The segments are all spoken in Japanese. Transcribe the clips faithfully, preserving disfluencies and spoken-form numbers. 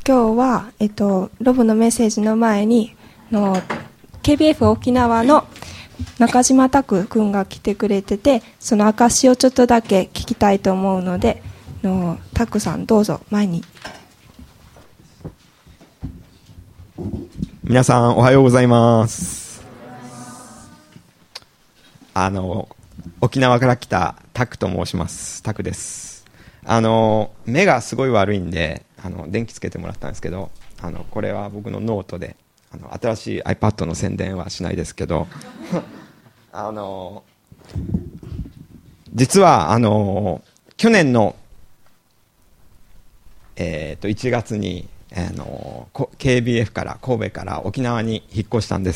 今日は、えっと、ロブのメッセージの前にの ケービーエフ 沖縄の中島拓君が来てくれてて、その証をちょっとだけ聞きたいと思うので、の拓さんどうぞ前に。 皆さんおはようございます。あの沖縄から来たタクと申します。タクです。あの目がすごい悪いんで、あの電気つけてもらったんですけど、あのこれは僕のノートで、あの新しい iPad の宣伝はしないですけどあの実はあの去年の、えー、といちがつにあの ケービーエフ から神戸から沖縄に引っ越したんです。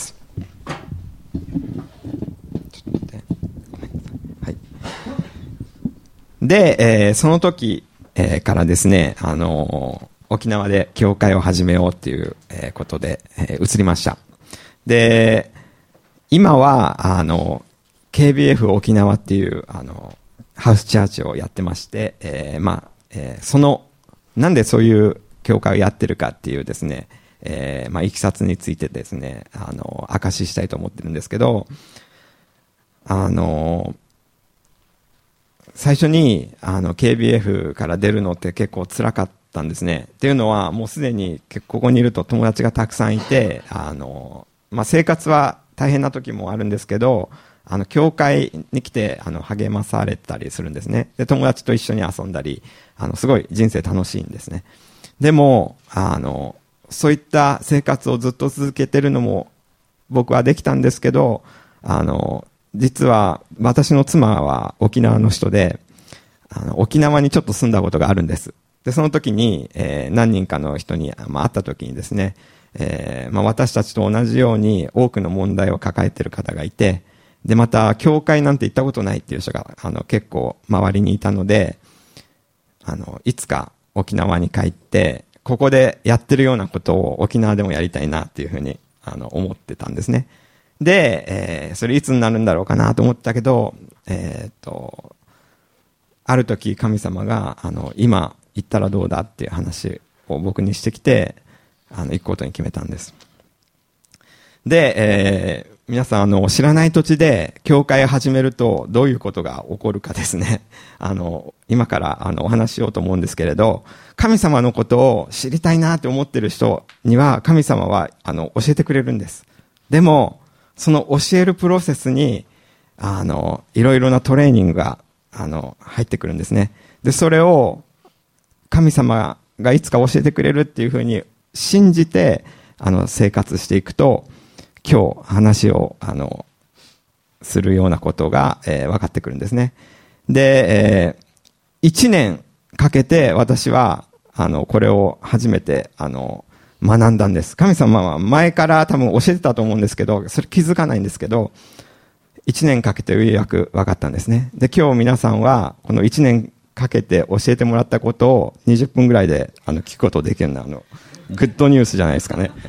で、えー、その時、えー、からですね、あのー、沖縄で教会を始めようっていう、えー、ことで、えー、移りました。で、今は、あの、ケービーエフ 沖縄っていう、あの、ハウスチャーチをやってまして、えー、まあ、えー、その、なんでそういう教会をやってるかっていうですね、えー、まあ、いきさつについてですね、あの、証ししたいと思ってるんですけど、あの、最初にあの ケービーエフ から出るのって結構辛かったんですね。っていうのはもうすでにここにいると友達がたくさんいて、あの、まあ、生活は大変な時もあるんですけど、あの教会に来てあの励まされたりするんですね。で友達と一緒に遊んだり、あのすごい人生楽しいんですね。でもあのそういった生活をずっと続けてるのも僕はできたんですけど、あの実は私の妻は沖縄の人で、あの沖縄にちょっと住んだことがあるんです。でその時に、えー、何人かの人に、まあ、会った時にですね、えーまあ、私たちと同じように多くの問題を抱えている方がいて、でまた教会なんて行ったことないっていう人があの結構周りにいたので、あのいつか沖縄に帰ってここでやってるようなことを沖縄でもやりたいなっていうふうにあの思ってたんですね。で、えー、それいつになるんだろうかなと思ったけど、えー、っと、ある時神様が、あの、今行ったらどうだっていう話を僕にしてきて、あの、行くことに決めたんです。で、えー、皆さん、あの、知らない土地で教会を始めるとどういうことが起こるかですね。あの、今から、あの、お話ししようと思うんですけれど、神様のことを知りたいなって思ってる人には、神様は、あの、教えてくれるんです。でも、その教えるプロセスに、あの、いろいろなトレーニングが、あの、入ってくるんですね。で、それを、神様がいつか教えてくれるっていうふうに信じて、あの、生活していくと、今日話を、あの、するようなことが、えー、分かってくるんですね。で、えー、一年かけて私は、あの、これを初めて、あの、学んだんです。神様は前から多分教えてたと思うんですけど、それ気づかないんですけど、一年かけてようやく分かったんですね。で、今日皆さんは、この一年かけて教えてもらったことをにじゅっぷんぐらいであの聞くことできるのは、あの、グッドニュースじゃないですかね。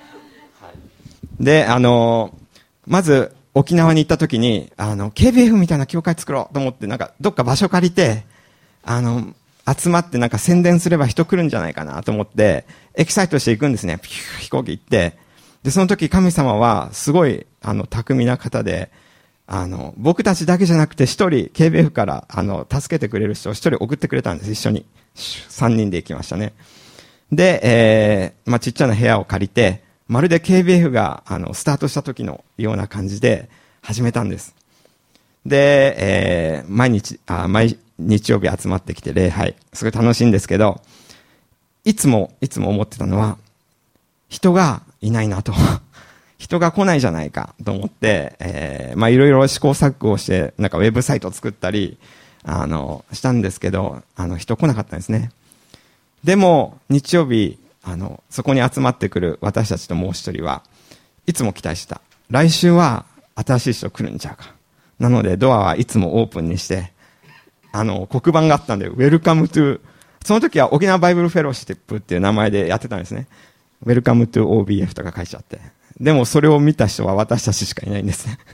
で、あの、まず沖縄に行った時に、あの、ケービーエフ みたいな教会作ろうと思って、なんかどっか場所借りて、あの、集まってなんか宣伝すれば人来るんじゃないかなと思って、エキサイトしていくんですね。ピュー飛行機行って。で、その時神様はすごい、あの、巧みな方で、あの、僕たちだけじゃなくて一人、ケービーエフ から、あの、助けてくれる人を一人送ってくれたんです、一緒に。三人で行きましたね。で、えー、まあ、ちっちゃな部屋を借りて、まるで ケービーエフ が、あの、スタートした時のような感じで始めたんです。で、えー、毎日、あ、毎日曜日集まってきて礼拝、すごい楽しいんですけど、いつも、いつも思ってたのは、人がいないなと。人が来ないじゃないかと思って、えー、まあいろいろ試行錯誤して、なんかウェブサイトを作ったり、あの、したんですけど、あの、人来なかったんですね。でも、日曜日、あの、そこに集まってくる私たちともう一人はいつも期待した。来週は新しい人来るんちゃうか。なのでドアはいつもオープンにして、あの、黒板があったんで、Welcome to、その時は沖縄バイブルフェローシップっていう名前でやってたんですね。Welcome to オービーエフ とか書いちゃって。でもそれを見た人は私たちしかいないんですね。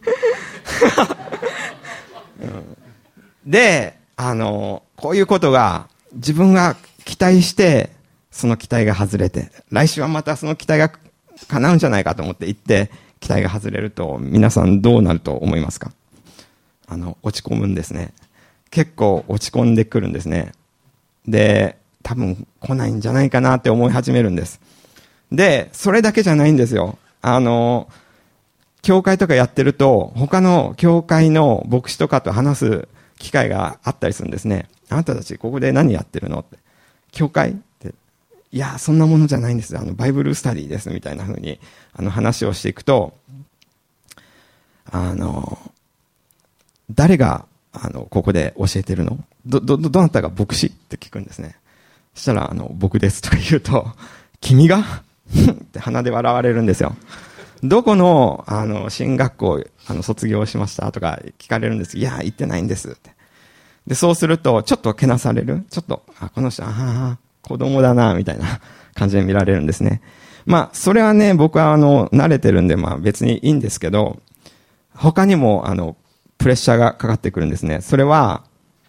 うん、で、あの、こういうことが自分が期待してその期待が外れて、来週はまたその期待が叶うんじゃないかと思って行って、期待が外れると、皆さんどうなると思いますか？あの、落ち込むんですね。結構落ち込んでくるんですね。で、多分来ないんじゃないかなって思い始めるんです。で、それだけじゃないんですよ。あの、教会とかやってると、他の教会の牧師とかと話す機会があったりするんですね。あなたたちここで何やってるのって。教会って。いや、そんなものじゃないんですよ。あの、バイブルスタディです。みたいな風に、あの、話をしていくと、あの、誰が、あの、ここで教えてるの？ど、ど、どなたが牧師って聞くんですね。そしたら、あの、僕ですとか言うと、君がって鼻で笑われるんですよ。どこの、あの、進学校、あの、卒業しましたとか聞かれるんです。いや、行ってないんですって。で、そうすると、ちょっとけなされる。ちょっと、あ、この人、ああ、子供だな、みたいな感じで見られるんですね。まあ、それはね、僕はあの、慣れてるんで、まあ別にいいんですけど、他にも、あの、プレッシャーがかかってくるんですね。それは、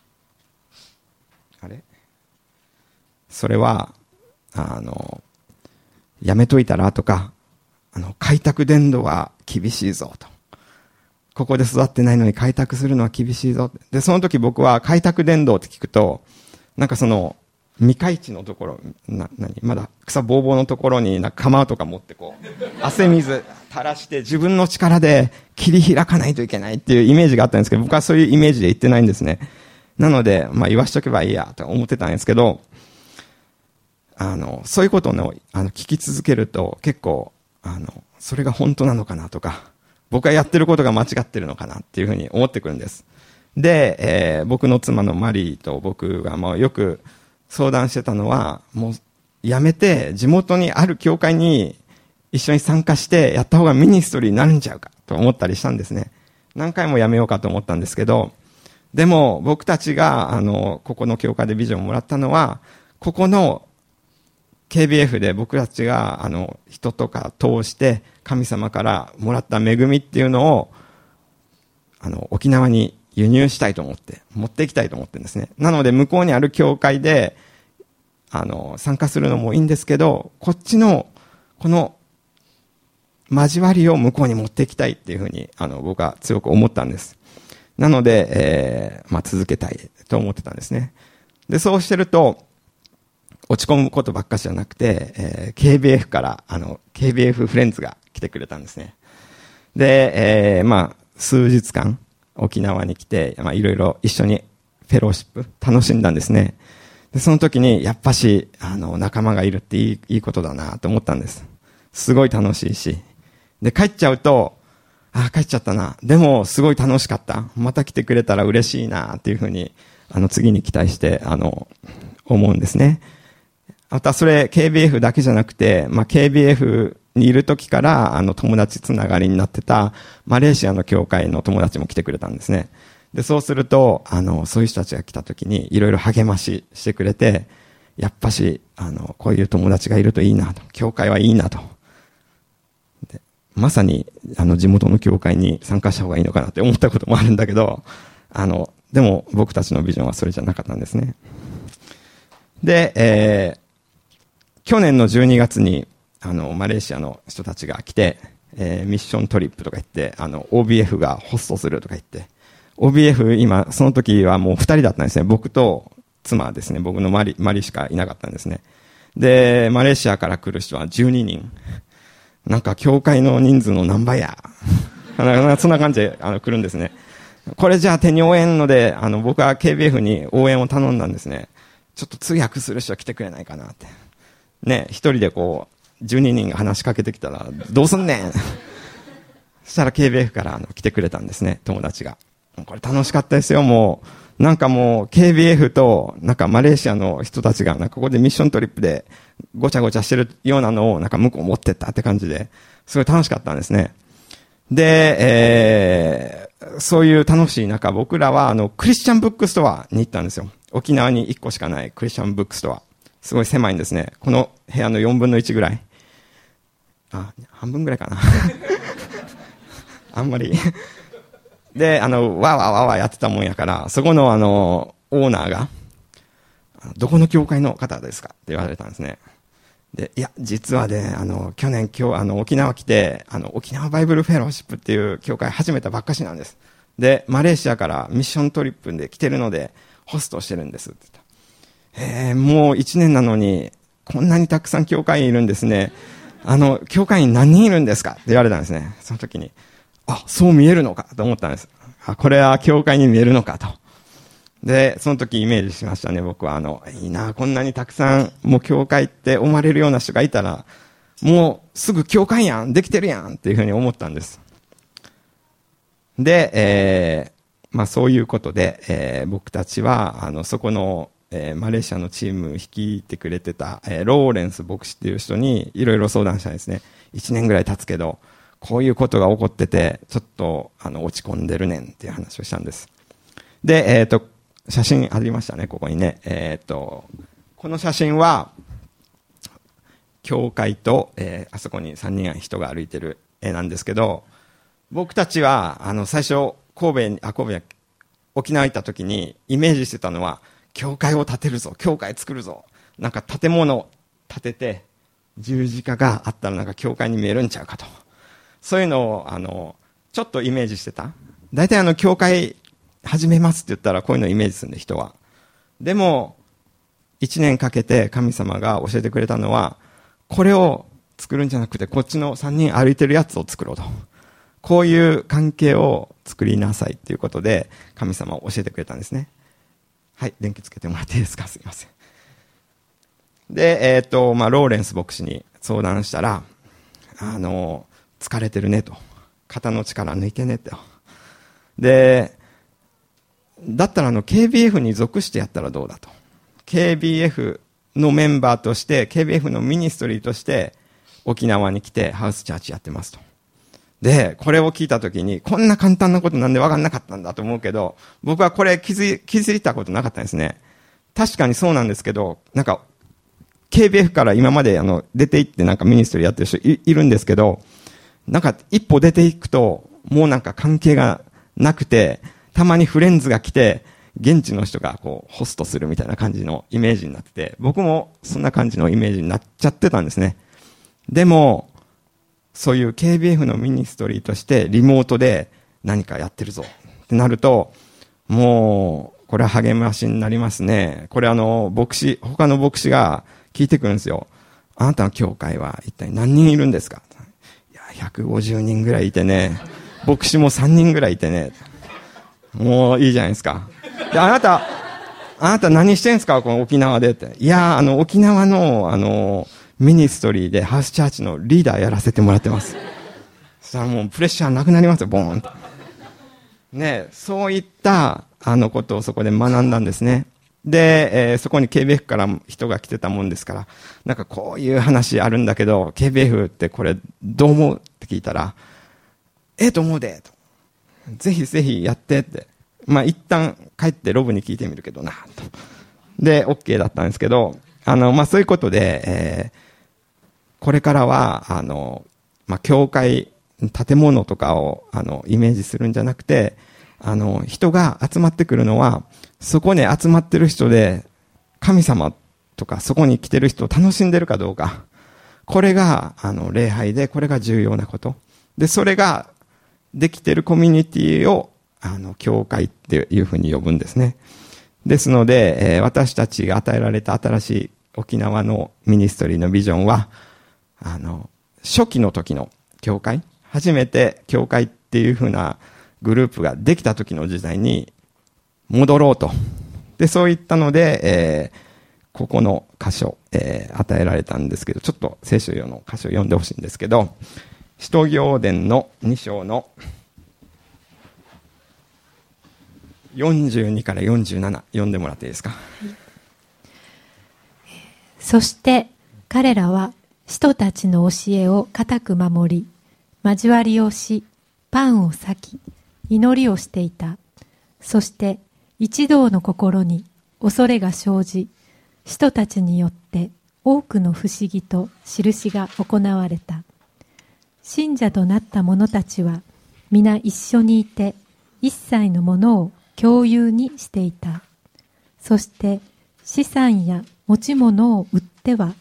あれそれは、あの、やめといたらとか、あの、開拓伝道は厳しいぞと。ここで育ってないのに開拓するのは厳しいぞ。で、その時僕は開拓伝道って聞くと、なんかその、未開地のところ、な、なに、まだ草ぼうぼうのところになんか釜とか持ってこう、汗水垂らして自分の力で切り開かないといけないっていうイメージがあったんですけど、僕はそういうイメージで言ってないんですね。なので、まあ言わしとけばいいやと思ってたんですけど、あの、そういうことをね、あの、聞き続けると結構、あの、それが本当なのかなとか、僕がやってることが間違ってるのかなっていうふうに思ってくるんです。で、えー、僕の妻のマリーと僕がもうよく相談してたのは、もうやめて地元にある教会に一緒に参加してやった方がミニストリーになるんちゃうかと思ったりしたんですね。何回もやめようかと思ったんですけど、でも僕たちがあの、ここの教会でビジョンをもらったのは、ここの ケービーエフ で僕たちがあの人とか通して神様からもらった恵みっていうのをあの沖縄に輸入したいと思って持っていきたいと思ってるんですね。なので向こうにある教会であの参加するのもいいんですけど、こっちのこの交わりを向こうに持っていきたいっていうふうにあの僕は強く思ったんです。なので、えーまあ、続けたいと思ってたんですね。でそうしてると落ち込むことばっかしじゃなくて、えー、ケービーエフ から、あの、ケービーエフ フレンズが来てくれたんですね。で、えー、まあ、数日間、沖縄に来て、まあ、いろいろ一緒にフェローシップ、楽しんだんですね。で、その時に、やっぱし、あの、仲間がいるっていい、いいことだなと思ったんです。すごい楽しいし。で、帰っちゃうと、あ、帰っちゃったな。でも、すごい楽しかった。また来てくれたら嬉しいなっていうふうに、あの、次に期待して、あの、思うんですね。またそれ ケービーエフ だけじゃなくて、まあ、ケービーエフ にいる時からあの友達つながりになってたマレーシアの教会の友達も来てくれたんですね。で、そうすると、あの、そういう人たちが来た時にいろいろ励まししてくれて、やっぱし、あの、こういう友達がいるといいなと、教会はいいなと。でまさに、あの、地元の教会に参加した方がいいのかなって思ったこともあるんだけど、あの、でも僕たちのビジョンはそれじゃなかったんですね。で、えー、去年のじゅうにがつに、あの、マレーシアの人たちが来て、えー、ミッショントリップとか言って、あの、オービーエフ がホストするとか言って、オービーエフ 今、その時はもうふたりだったんですね。僕と妻ですね。僕のマリ、マリしかいなかったんですね。で、マレーシアから来る人はじゅうににん。なんか、教会の人数の何倍や。そんな感じで、あの、来るんですね。これじゃあ手に負えんので、あの、僕は ケービーエフ に応援を頼んだんですね。ちょっと通訳する人来てくれないかなって。ね、一人でこう、じゅうににんが話しかけてきたら、どうすんねんそしたら ケービーエフ からあの来てくれたんですね、友達が。これ楽しかったですよ、もう。なんかもう、ケービーエフ と、なんかマレーシアの人たちが、なんかここでミッショントリップで、ごちゃごちゃしてるようなのを、なんか向こう持ってったって感じで、すごい楽しかったんですね。で、えー、そういう楽しい中、僕らは、あの、クリスチャンブックストアに行ったんですよ。沖縄にいっこしかないクリスチャンブックストア。すごい狭いんですね。この部屋のよんぶんのいちぐらい。あ、半分ぐらいかな。あんまり。で、あの、わーわーわーわーやってたもんやから、そこのあの、オーナーが、どこの教会の方ですかって言われたんですね。 で、いや、実はね、あの、去年今日、あの、沖縄来て、あの、沖縄バイブルフェローシップっていう教会始めたばっかしなんです。で、マレーシアからミッショントリップで来てるので、ホストしてるんですって言った。えー、もう一年なのに、こんなにたくさん教会員いるんですね。あの、教会員何人いるんですかって言われたんですね。その時に、あ、そう見えるのかと思ったんです。あ、これは教会に見えるのかと。で、その時イメージしましたね、僕は。あの、いいな、こんなにたくさん、もう教会って思われるような人がいたら、もうすぐ教会やん、できてるやんっていうふうに思ったんです。で、えー、まあそういうことで、えー、僕たちは、あの、そこの、えー、マレーシアのチーム率いてくれてた、えー、ローレンス牧師っていう人にいろいろ相談したんですね。一年ぐらい経つけど、こういうことが起こってて、ちょっと、あの、落ち込んでるねんっていう話をしたんです。で、えっと、写真ありましたね、ここにね。えっと、この写真は、教会と、えー、あそこにさんにん人が歩いてる絵なんですけど、僕たちは、あの、最初、神戸に、あ、神戸や、沖縄行った時にイメージしてたのは、教会を建てるぞ、教会作るぞ。なんか建物を建てて、十字架があったらなんか教会に見えるんちゃうかと。そういうのを、あの、ちょっとイメージしてた。大体あの、教会、始めますって言ったらこういうのをイメージするんで、人は。でも、一年かけて神様が教えてくれたのは、これを作るんじゃなくて、こっちの三人歩いてるやつを作ろうと。こういう関係を作りなさいっていうことで、神様を教えてくれたんですね。はい、電気つけてもらっていいですか、すいません。で、えっと、まあ、ローレンス牧師に相談したら、あの、疲れてるねと。肩の力抜いてねって。で、だったらあの ケービーエフ に属してやったらどうだと。ケービーエフ のメンバーとして、ケービーエフ のミニストリーとして沖縄に来てハウスチャーチやってますと。で、これを聞いたときに、こんな簡単なことなんで分かんなかったんだと思うけど、僕はこれ気づい、気づいたことなかったんですね。確かにそうなんですけど、なんか、ケービーエフ から今まであの出て行ってなんかミニストリーやってる人 い, いるんですけど、なんか一歩出ていくと、もうなんか関係がなくて、たまにフレンズが来て、現地の人がこうホストするみたいな感じのイメージになってて、僕もそんな感じのイメージになっちゃってたんですね。でも、そういう ケービーエフ のミニストリーとしてリモートで何かやってるぞってなると、もう、これは励ましになりますね。これあの、牧師、他の牧師が聞いてくるんですよ。あなたの教会は一体何人いるんですか？いや、ひゃくごじゅうにんぐらいいてね、牧師もさんにんぐらいいてね、もういいじゃないですか。で、あなた、あなた何してんすかこの沖縄でって。いや、あの、沖縄の、あの、ミニストリーでハウスチャーチのリーダーやらせてもらってます。そしたらもうプレッシャーなくなりますよ、ボーンと。ね、そういった、あのことをそこで学んだんですね。で、えー、そこに ケービーエフ から人が来てたもんですから、なんかこういう話あるんだけど、ケービーエフ ってこれどう思うって聞いたら、ええと思うで、と。ぜひぜひやってって。まあ一旦帰ってロブに聞いてみるけどな、と。で、OK だったんですけど、あの、まあそういうことで、えー、これからは、あの、まあ教会、建物とかを、あの、イメージするんじゃなくて、あの、人が集まってくるのは、そこに集まってる人で、神様とかそこに来てる人を楽しんでるかどうか。これが、あの、礼拝で、これが重要なこと。で、それが、できてるコミュニティを、あの、教会っていうふうに呼ぶんですね。ですので、えー、私たちが与えられた新しい沖縄のミニストリーのビジョンは、あの、初期の時の教会、初めて教会っていうふうなグループができた時の時代に戻ろうと。で、そういったので、えー、ここの箇所、えー、与えられたんですけど、ちょっと聖書用の箇所を読んでほしいんですけど、使徒行伝のに章のよんじゅうにからよんじゅうなな読んでもらっていいですか。はい、 そして彼らは使徒たちの教えを固く守り、交わりをし、パンを裂き、祈りをしていた。そして一同の心に恐れが生じ、使徒たちによって多くの不思議と印が行われた。信者となった者たちは皆一緒にいて、一切のものを共有にしていた。そして資産や持ち物を売っては、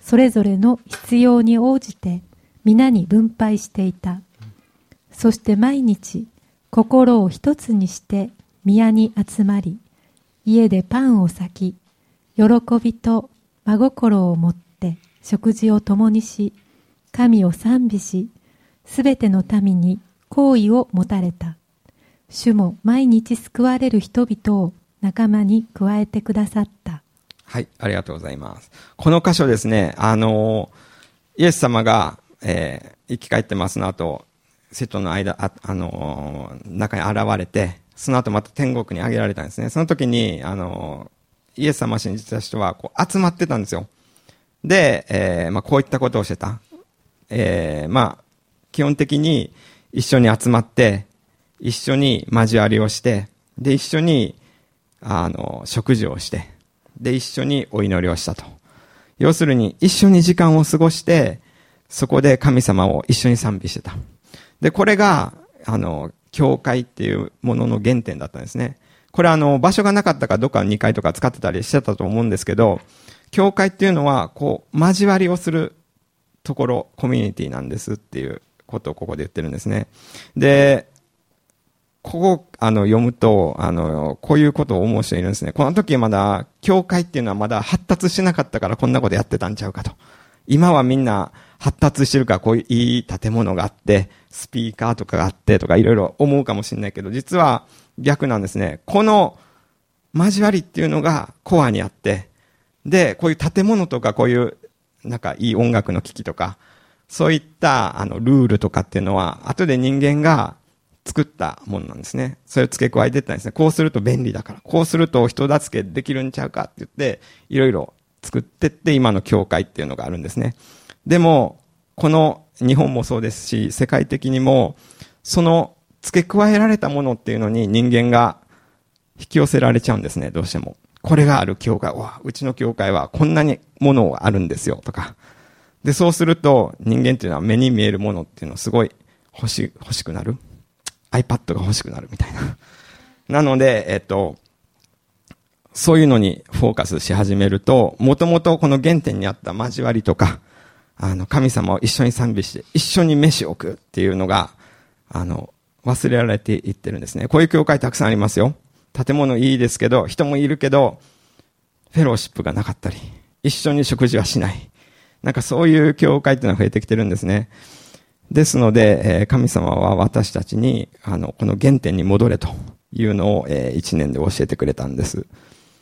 それぞれの必要に応じて皆に分配していた。そして毎日心を一つにして宮に集まり、家でパンを裂き、喜びと真心を持って食事を共にし、神を賛美し、すべての民に好意を持たれた。主も毎日救われる人々を仲間に加えてくださった。 はい、ありがとうございます。この箇所ですね、あの、イエス様が、えー、生き返ってますの後、セットの間、あ、あのー、中に現れて、その後また天国に上げられたんですね。その時に、あのー、イエス様を信じた人はこう集まってたんですよ。で、えー、まあ、こういったことをしてた。えー、まあ、基本的に一緒に集まって、一緒に交わりをして、で、一緒に、あの、食事をして、で、一緒にお祈りをしたと。要するに、一緒に時間を過ごして、そこで神様を一緒に賛美してた。で、これが、あの、教会っていうものの原点だったんですね。これあの、場所がなかったからどっかのにかいとか使ってたりしてたと思うんですけど、教会っていうのは、こう、交わりをするところ、コミュニティなんですっていうことをここで言ってるんですね。で、ここ、あの、読むと、あの、こういうことを思う人いるんですね。この時まだ、教会っていうのはまだ発達しなかったからこんなことやってたんちゃうかと。今はみんな発達してるからこういういい建物があって、スピーカーとかがあってとかいろいろ思うかもしれないけど、実は逆なんですね。この交わりっていうのがコアにあって、で、こういう建物とかこういう、なんかいい音楽の機器とか、そういったあのルールとかっていうのは、後で人間が作ったものなんですね。それを付け加えていったんですね。こうすると便利だから。こうすると人助けできるんちゃうかって言って、いろいろ作ってって、今の教会っていうのがあるんですね。でも、この日本もそうですし、世界的にも、その付け加えられたものっていうのに人間が引き寄せられちゃうんですね、どうしても。これがある教会、わ、うちの教会はこんなにものがあるんですよ、とか。で、そうすると人間っていうのは目に見えるものっていうのをすごい欲し、欲しくなる。iPad が欲しくなるみたいな。なので、えっと、そういうのにフォーカスし始めると、もともとこの原点にあった交わりとか、あの、神様を一緒に賛美して、一緒に飯を食うっていうのが、あの、忘れられていってるんですね。こういう教会たくさんありますよ。建物いいですけど、人もいるけど、フェローシップがなかったり、一緒に食事はしない。なんかそういう教会っていうのが増えてきてるんですね。ですので、えー、神様は私たちに、あの、この原点に戻れというのを、えー、一年で教えてくれたんです。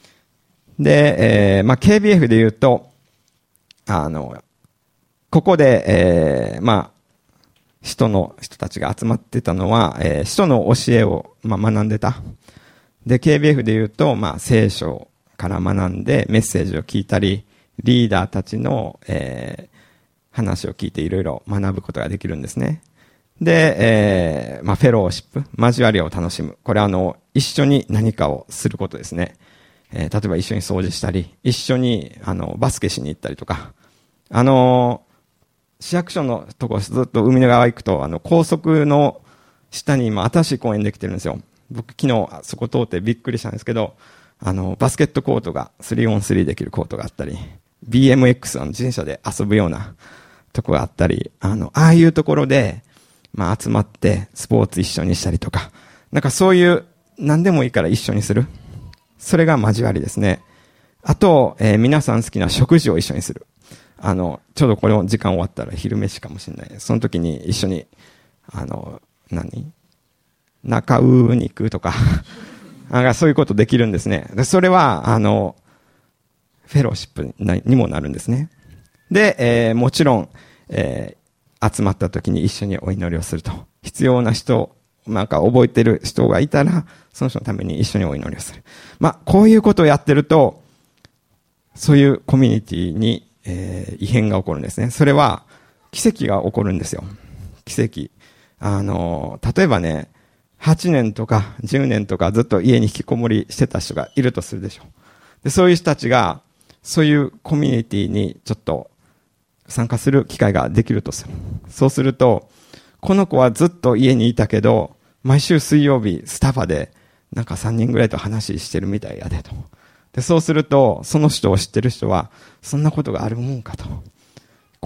で、えー、まあ、ケービーエフ で言うと、あの、ここで、えー、まあ、使徒の人たちが集まってたのは、えー、使徒の教えを、まあ、学んでた。で、ケービーエフ で言うと、まあ、聖書から学んでメッセージを聞いたり、リーダーたちの、えー、話を聞いていろいろ学ぶことができるんですね。で、えー、まあ、フェローシップ、交わりを楽しむ。これはあの、一緒に何かをすることですね。えー、例えば一緒に掃除したり、一緒に、あの、バスケしに行ったりとか。あのー、市役所のとこずっと海の側行くと、あの、高速の下に今新しい公園できてるんですよ。僕昨日そこ通ってびっくりしたんですけど、あの、バスケットコートが スリーオンスリー できるコートがあったり、ビーエムエックス、あの自転車で遊ぶようなとこがあったり、あの、ああいうところで、まあ集まってスポーツ一緒にしたりとか、なんかそういう何でもいいから一緒にする。それが交わりですね。あと、えー、皆さん好きな食事を一緒にする。あの、ちょうどこの時間終わったら昼飯かもしれない。その時に一緒に、あの、何中う肉とか、なんかそういうことできるんですね。でそれは、あの、フェローシップにもなるんですね。で、えー、もちろん、えー、集まった時に一緒にお祈りをすると。必要な人、なんか覚えてる人がいたら、その人のために一緒にお祈りをする。まあ、こういうことをやってると、そういうコミュニティに、えー、異変が起こるんですね。それは、奇跡が起こるんですよ。奇跡。あの、例えばね、はちねんとかじゅうねんとかずっと家に引きこもりしてた人がいるとするでしょう。で、そういう人たちが、そういうコミュニティにちょっと参加する機会ができるとする。そうすると、この子はずっと家にいたけど、毎週水曜日スタバでなんかさんにんぐらいと話してるみたいやでと。で、そうすると、その人を知ってる人は、そんなことがあるもんかと。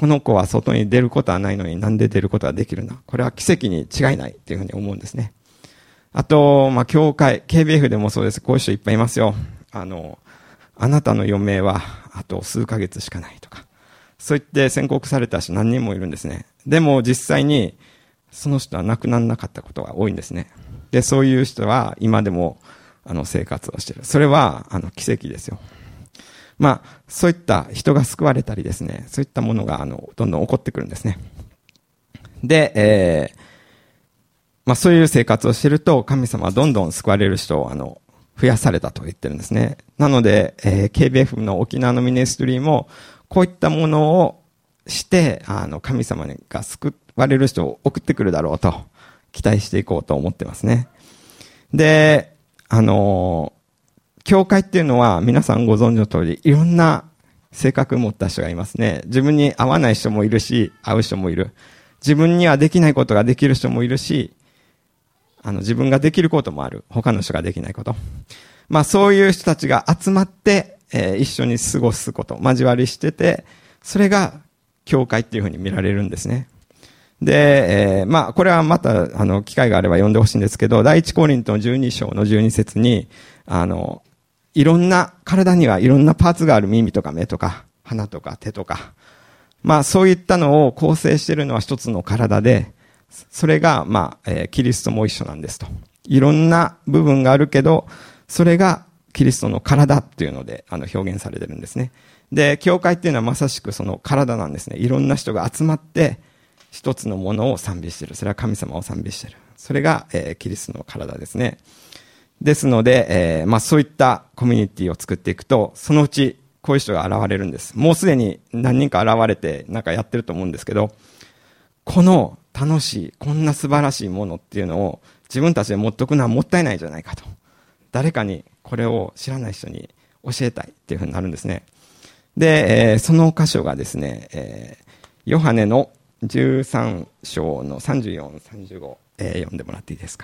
この子は外に出ることはないのになんで出ることができるな。これは奇跡に違いないっていうふうに思うんですね。あと、まあ、教会、ケービーエフ でもそうです。こういう人いっぱいいますよ。あの、あなたの余命はあと数ヶ月しかないとか。そう言って宣告された人何人もいるんですね。でも実際にその人は亡くならなかったことが多いんですね。で、そういう人は今でもあの生活をしている。それはあの奇跡ですよ。まあ、そういった人が救われたりですね、そういったものがあのどんどん起こってくるんですね。で、えー、まあそういう生活をしていると神様はどんどん救われる人をあの増やされたと言ってるんですね。なので、えー、ケービーエフ の沖縄のミニストリーもこういったものをして、あの神様が救われる人を送ってくるだろうと期待していこうと思ってますね。で、あのー教会っていうのは皆さんご存知の通りいろんな性格を持った人がいますね。自分に合わない人もいるし、合う人もいる。自分にはできないことができる人もいるし、あの自分ができることもある。他の人ができないこと。まあそういう人たちが集まって、えー、一緒に過ごすこと、交わりしてて、それが教会っていうふうに見られるんですね。で、えー、まあこれはまたあの機会があれば読んでほしいんですけど、第一コリントのじゅうに章のじゅうに節に、あの、いろんな、体にはいろんなパーツがある。耳とか目とか、鼻とか手とか。まあそういったのを構成しているのは一つの体で、それが、まあ、えー、キリストも一緒なんですと。いろんな部分があるけど、それがキリストの体っていうので、あの、表現されてるんですね。で、教会っていうのはまさしくその体なんですね。いろんな人が集まって、一つのものを賛美している。それは神様を賛美している。それが、えー、キリストの体ですね。ですので、えー、まあそういったコミュニティを作っていくと、そのうちこういう人が現れるんです。もうすでに何人か現れてなんかやってると思うんですけど、この楽しい、こんな素晴らしいものっていうのを自分たちで持っておくのはもったいないじゃないかと。誰かにこれを知らない人に教えたいっていうふうになるんですね。で、えー、その箇所がですね、えー、ヨハネのじゅうさん章のさんじゅうよん、さんじゅうご、えー、読んでもらっていいですか。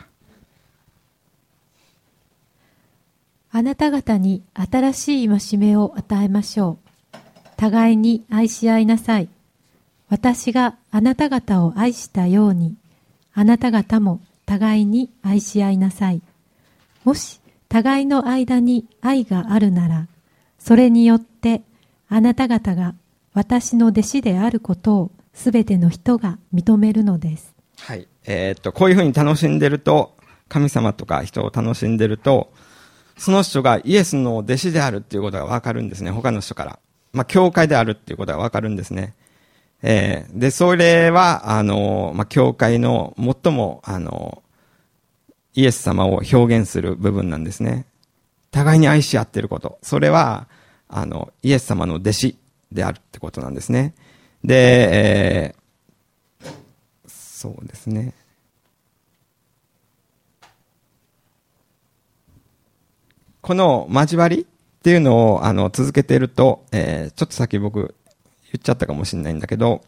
あなた方に新しい戒めを与えましょう。互いに愛し合いなさい。私があなた方を愛したように、あなた方も互いに愛し合いなさい。もし互いの間に愛があるなら、それによってあなた方が私の弟子であることをすべての人が認めるのです。 はい。えー、っと、こういうふうに楽しんでると、神様とか人を楽しんでると、その人がイエスの弟子であるっていうことがわかるんですね。他の人から。まあ、教会であるっていうことがわかるんですね。えー、で、それは、あの、まあ、教会の最も、あの、イエス様を表現する部分なんですね。互いに愛し合っていること。それは、あの、イエス様の弟子であるってことなんですね。で、えー、そうですね。この交わりっていうのをあの続けていると、えー、ちょっとさっき僕言っちゃったかもしれないんだけど、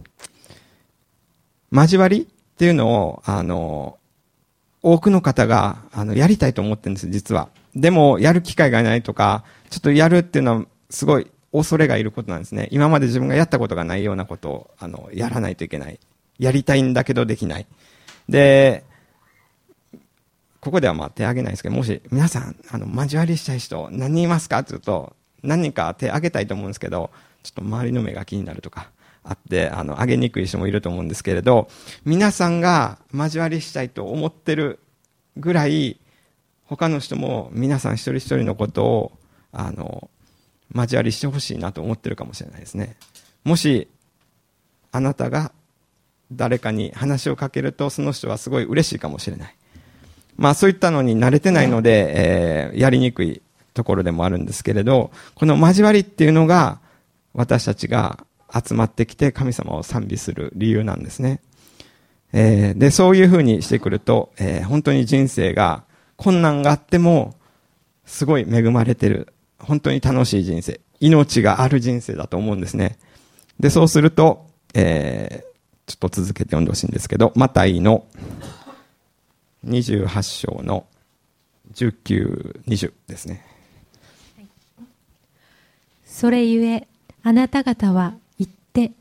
交わりっていうのをあの多くの方があのやりたいと思ってるんです、実は。でもやる機会がないとか、ちょっとやるっていうのはすごい恐れがいることなんですね。今まで自分がやったことがないようなことをあのやらないといけない。やりたいんだけどできない。で、ここではまあ手挙げないですけど、もし皆さんあの交わりしたい人何人いますかって言うと、何人か手挙げたいと思うんですけど、ちょっと周りの目が気になるとかあって、あの挙げにくい人もいると思うんですけれど、皆さんが交わりしたいと思ってるぐらい、他の人も皆さん一人一人のことをあの交わりしてほしいなと思ってるかもしれないですね。もしあなたが誰かに話をかけると、その人はすごい嬉しいかもしれない。まあそういったのに慣れてないので、えー、やりにくいところでもあるんですけれど、この交わりっていうのが私たちが集まってきて神様を賛美する理由なんですね。えー、で、そういうふうにしてくると、えー、本当に人生が困難があってもすごい恵まれてる、本当に楽しい人生、命がある人生だと思うんですね。で、そうすると、えー、ちょっと続けて読んでほしいんですけど、マタイのにじゅうはち章のじゅうきゅう、にじゅうですね。 それゆえあなた方は言って、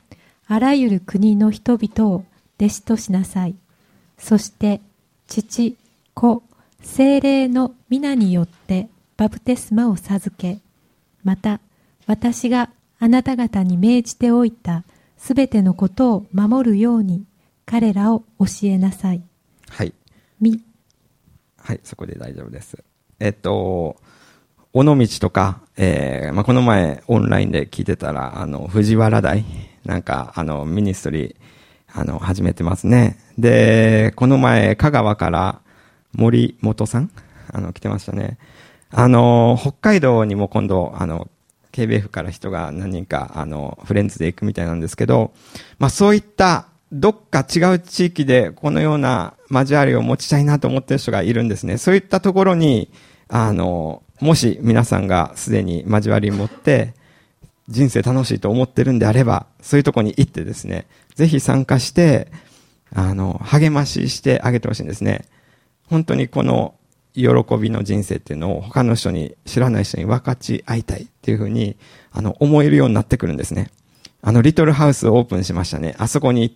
あらゆる国の人々を弟子としなさい。そして父、子、聖霊の皆によってバプテスマを授け、また私があなた方に命じておいたすべてのことを守るように彼らを教えなさい。 はい。 み。 はい、そこで大丈夫です。えっと、尾道とか、えー、まあ、この前オンラインで聞いてたら、あの、藤原台、なんか、あの、ミニストリー、あの、始めてますね。で、この前、香川から森本さん、あの、来てましたね。あの、北海道にも今度、あの、ケービーエフ から人が何人か、あの、フレンズで行くみたいなんですけど、まあ、そういった、どっか違う地域でこのような交わりを持ちたいなと思っている人がいるんですね。そういったところに、あの、もし皆さんがすでに交わりを持って人生楽しいと思ってるんであれば、そういうところに行ってですね、ぜひ参加して、あの、励まししてあげてほしいんですね。本当にこの喜びの人生っていうのを他の人に、知らない人に分かち合いたいっていうふうに、あの、思えるようになってくるんですね。あの、リトルハウスオープンしましたね。あそこに行って、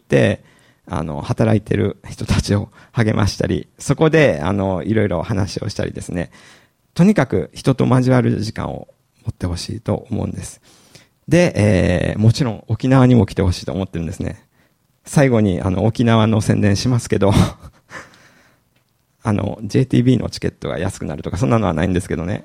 あの、働いてる人たちを励ましたり、そこで、あの、いろいろ話をしたりですね。とにかく人と交わる時間を持ってほしいと思うんです。で、えー、もちろん沖縄にも来てほしいと思ってるんですね。最後に、あの、沖縄の宣伝しますけど、あの、ジェイティービー のチケットが安くなるとか、そんなのはないんですけどね。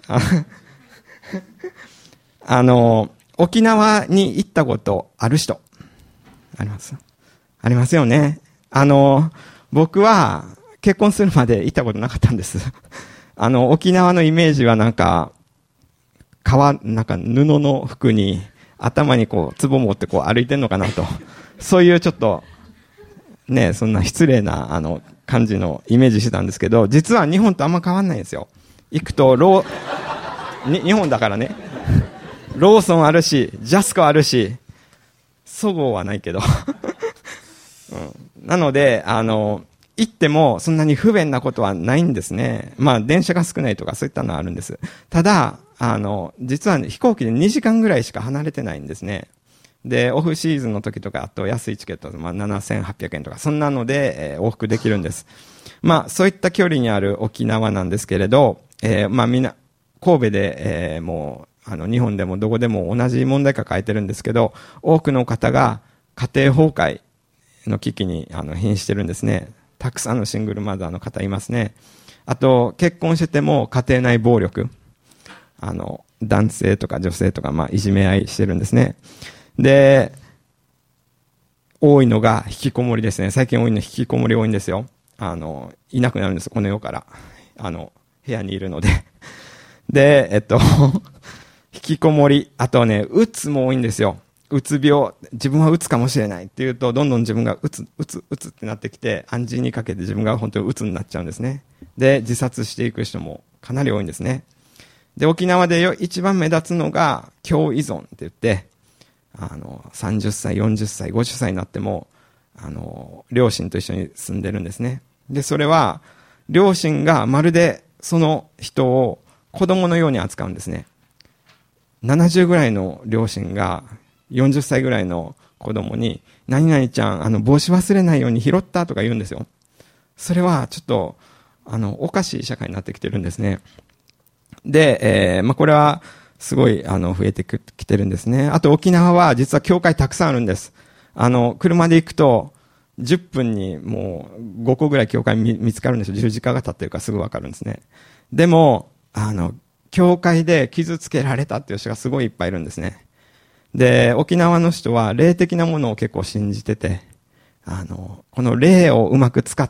あの、沖縄に行ったことある人ありますありますよね。あの、僕は結婚するまで行ったことなかったんです。あの、沖縄のイメージはなんか、革、なんか布の服に頭にこう、壺持ってこう歩いてんのかなと。そういうちょっと、ね、そんな失礼なあの感じのイメージしてたんですけど、実は日本とあんま変わんないんですよ。行くと、ロー、に日本だからね。ローソンあるし、ジャスコあるし、そごうはないけど、うん。なので、あの、行ってもそんなに不便なことはないんですね。まあ、電車が少ないとかそういったのはあるんです。ただ、あの、実は、ね、飛行機でにじかんぐらいしか離れてないんですね。で、オフシーズンの時とか、あと安いチケット、まあ、ななせんはっぴゃくえんとか、そんなので、えー、往復できるんです。まあ、そういった距離にある沖縄なんですけれど、えー、まあ、みんな、神戸で、えー、もう、あの、日本でもどこでも同じ問題抱えてるんですけど、多くの方が家庭崩壊の危機に、あの、瀕してるんですね。たくさんのシングルマザーの方いますね。あと、結婚してても家庭内暴力。あの、男性とか女性とか、まあ、いじめ合いしてるんですね。で、多いのが引きこもりですね。最近多いの引きこもり多いんですよ。あの、いなくなるんです、この世から。あの、部屋にいるので。で、えっと、引きこもり、あとはね、うつも多いんですよ。うつ病、自分はうつかもしれないっていうと、どんどん自分がうつ、うつ、うつってなってきて、暗示にかけて自分が本当にうつになっちゃうんですね。で、自殺していく人もかなり多いんですね。で、沖縄でよ一番目立つのが、共依存って言って、あの、さんじゅっさい、よんじゅっさい、ごじゅっさいになっても、あの、両親と一緒に住んでるんですね。で、それは、両親がまるでその人を子供のように扱うんですね。ななじゅうぐらいの両親が、よんじゅっさいぐらいの子供に、何々ちゃん、あの、帽子忘れないように拾ったとか言うんですよ。それは、ちょっと、あの、おかしい社会になってきてるんですね。で、えー、まあ、これは、すごい、あの、増えてきてるんですね。あと、沖縄は、実は教会たくさんあるんです。あの、車で行くと、じゅっぷんにもう、ごこぐらい教会見、見つかるんですよ。十字架が立ってるからすぐわかるんですね。でも、あの、教会で傷つけられたっていう人がすごいいっぱいいるんですね。で、沖縄の人は霊的なものを結構信じてて、あの、この霊をうまく使って、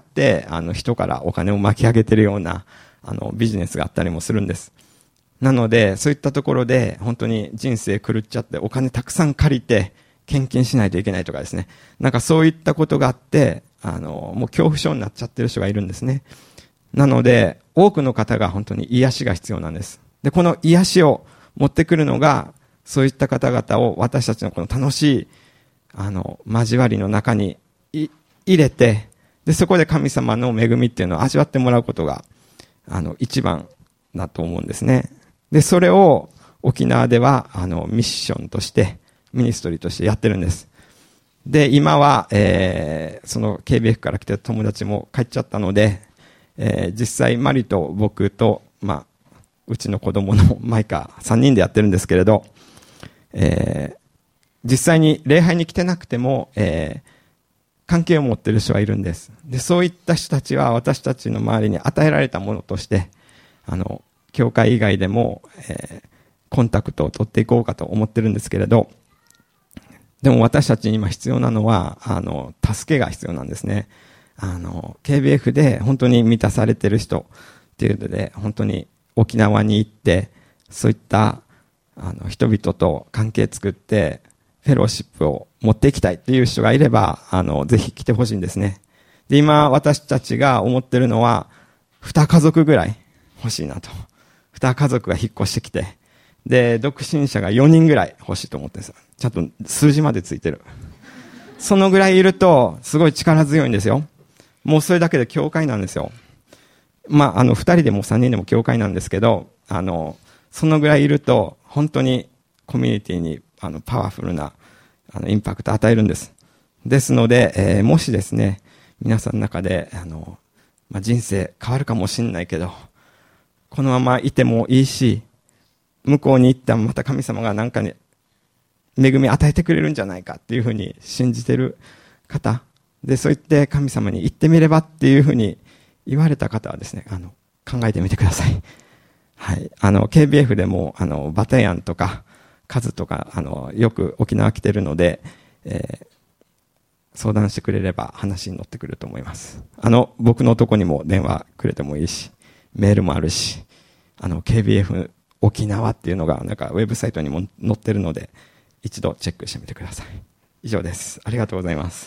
あの、人からお金を巻き上げてるような、あの、ビジネスがあったりもするんです。なので、そういったところで、本当に人生狂っちゃって、お金たくさん借りて、献金しないといけないとかですね。なんかそういったことがあって、あの、もう恐怖症になっちゃってる人がいるんですね。なので、多くの方が本当に癒しが必要なんです。で、この癒しを持ってくるのが、そういった方々を私たちのこの楽しい、あの、交わりの中に入れて、で、そこで神様の恵みっていうのを味わってもらうことが、あの、一番だと思うんですね。で、それを沖縄では、あの、ミッションとして、ミニストリーとしてやってるんです。 で、今は、えー、その ケービーエフ から来てた友達も帰っちゃったので、えー、実際マリと僕と、まあ、うちの子供のマイカさんにんでやってるんですけれど、えー、実際に礼拝に来てなくても、えー、関係を持っている人はいるんです。で、そういった人たちは私たちの周りに与えられたものとして、あの、教会以外でも、えー、コンタクトを取っていこうかと思ってるんですけれど、でも私たちに今必要なのは、あの、助けが必要なんですね。あの、ケービーエフ で本当に満たされている人っていうので、本当に沖縄に行って、そういった、あの、人々と関係作って、フェローシップを持っていきたいっていう人がいれば、あの、ぜひ来てほしいんですね。で、今私たちが思ってるのは、二家族ぐらい欲しいなと。二家族が引っ越してきて、で、独身者がよにんぐらい欲しいと思ってるんですよ。ちゃんと数字までついてる。そのぐらいいると、すごい力強いんですよ。もうそれだけで教会なんですよ。まあ、あの、二人でも三人でも教会なんですけど、あの、そのぐらいいると、本当にコミュニティにあのパワフルなあのインパクトを与えるんです。ですので、えー、もしですね、皆さんの中で、あの、まあ、人生変わるかもしれないけど、このままいてもいいし、向こうに行ったらまた神様が何かに恵み与えてくれるんじゃないかっていうふうに信じている方で、そう言って神様に行ってみればっていうふうに言われた方はですね、あの、考えてみてください。はい。あの、ケービーエフ でも、あの、バテヤンとか、カズとか、あの、よく沖縄来てるので、えー、相談してくれれば話に乗ってくると思います。あの、僕のとこにも電話くれてもいいし、メールもあるし、あの、ケービーエフ 沖縄っていうのが、なんかウェブサイトにも載ってるので、一度チェックしてみてください。以上です。ありがとうございます。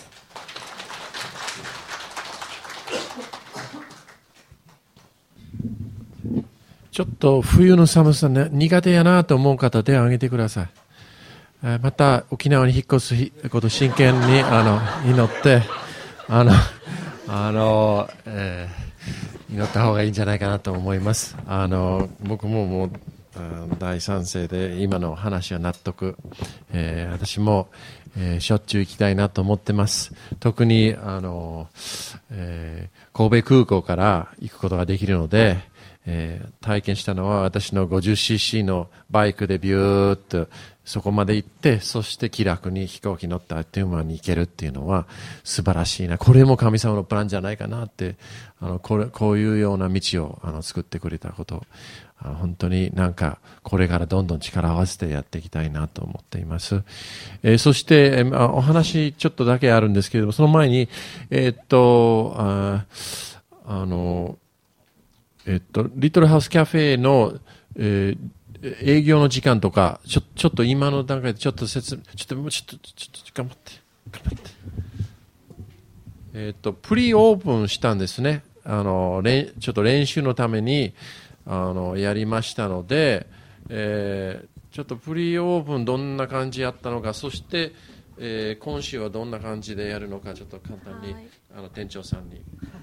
ちょっと冬の寒さ、ね、苦手やなと思う方、手を挙げてください。また沖縄に引っ越すことを真剣にあの祈って、あの、あの、えー、祈った方がいいんじゃないかなと思います。あの、僕ももう大賛成で、今の話は納得。えー、私も、えー、しょっちゅう行きたいなと思ってます。特に、あの、えー、神戸空港から行くことができるので、えー、体験したのは私の ごじゅっシーシー のバイクでビューッとそこまで行って、そして気楽に飛行機乗ってあっという間に行けるっていうのは素晴らしいな。これも神様のプランじゃないかなって、あの、これ、こういうような道をあの作ってくれたこと、あの本当になんかこれからどんどん力を合わせてやっていきたいなと思っています。えー、そして、えー、お話ちょっとだけあるんですけれども、その前に、えー、っと、あ、あの、えっと、リトルハウスキャフェの、えー、営業の時間とか、ちょ、ちょっと今の段階でちょっと説明、ちょっと、もうちょっと、ちょっと、頑張って、頑張って。えっと、プリオープンしたんですね。あの、練、ちょっと練習のために、あの、やりましたので、えー、ちょっとプリオープンどんな感じやったのか、そして、えー、今週はどんな感じでやるのか、ちょっと簡単に、あの、店長さんに。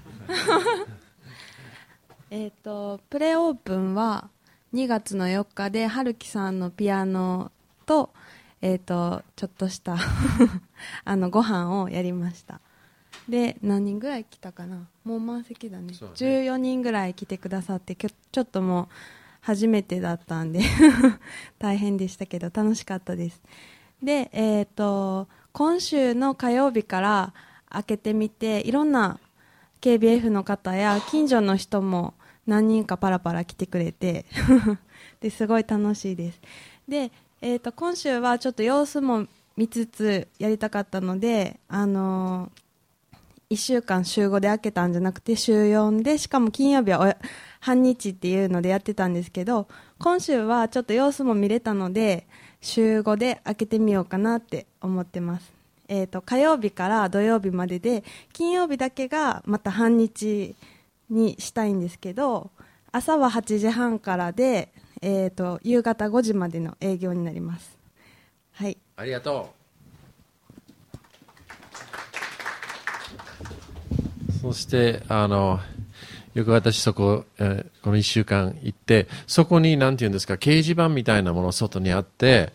えっと、プレオープンはにがつのよっかで、春樹さんのピアノと、えっと、ちょっとしたあのご飯をやりました。で、何人ぐらい来たかな、もう満席だね。 そうね、 じゅうよにんぐらい来てくださって、きょちょっともう初めてだったんで大変でしたけど楽しかったです。で、えっと、今週の火曜日から開けてみて、いろんなケービーエフ の方や近所の人も何人かパラパラ来てくれてですごい楽しいです。で、えー、と今週はちょっと様子も見つつやりたかったので、あのー、いっしゅうかん週ごで開けたんじゃなくて週よんで、しかも金曜日はお半日っていうのでやってたんですけど、今週はちょっと様子も見れたので週ごで開けてみようかなって思ってます。えー、と火曜日から土曜日までで、金曜日だけがまた半日にしたいんですけど、朝ははちじはんからで、えー、と夕方ごじまでの営業になります。はい、 ありがとう。そしてあのよく私そこ、えー、このいっしゅうかん行って、そこになんていうんですか、掲示板みたいなもの外にあって、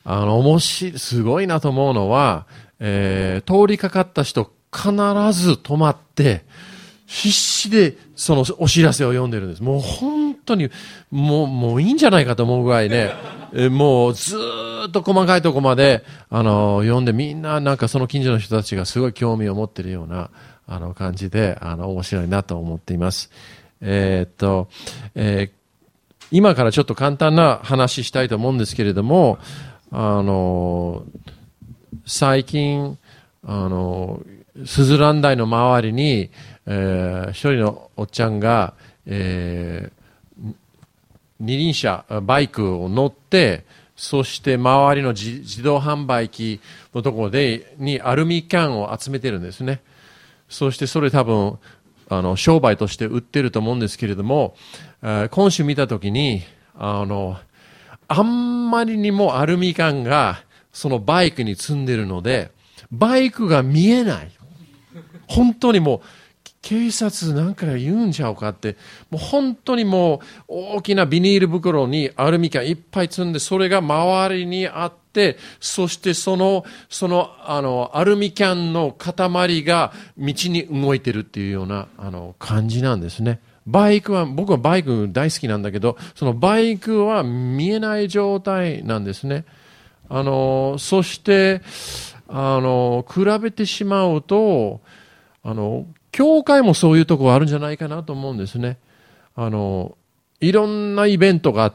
あの、面白い、すごいなと思うのは、えー、通りかかった人必ず止まって、必死でそのお知らせを読んでるんです。もう本当に、もう、もういいんじゃないかと思うぐらいね、えー、もうずーっと細かいとこまで、あの、読んでみんななんかその近所の人たちがすごい興味を持ってるような、あの感じで、あの、面白いなと思っています。えー、っと、えー、今からちょっと簡単な話したいと思うんですけれども、あの、最近、あの、スズラン台の周りに、えー、一人のおっちゃんが、えー、二輪車、バイクを乗って、そして周りの 自, 自動販売機のところで、にアルミ缶を集めてるんですね。そしてそれ多分、あの、商売として売ってると思うんですけれども、今週見たときに、あの、あんまりにもアルミ缶がそのバイクに積んでるので、バイクが見えない。本当にもう、警察なんか言うんちゃうかって、もう本当にもう大きなビニール袋にアルミ缶いっぱい積んで、それが周りにあって、そしてその、その、あの、アルミ缶の塊が道に動いてるっていうような、あの、感じなんですね。バイクは、僕はバイク大好きなんだけど、そのバイクは見えない状態なんですね。あの、そして、あの、比べてしまうと、あの、教会もそういうところあるんじゃないかなと思うんですね。あの、いろんなイベントがあって、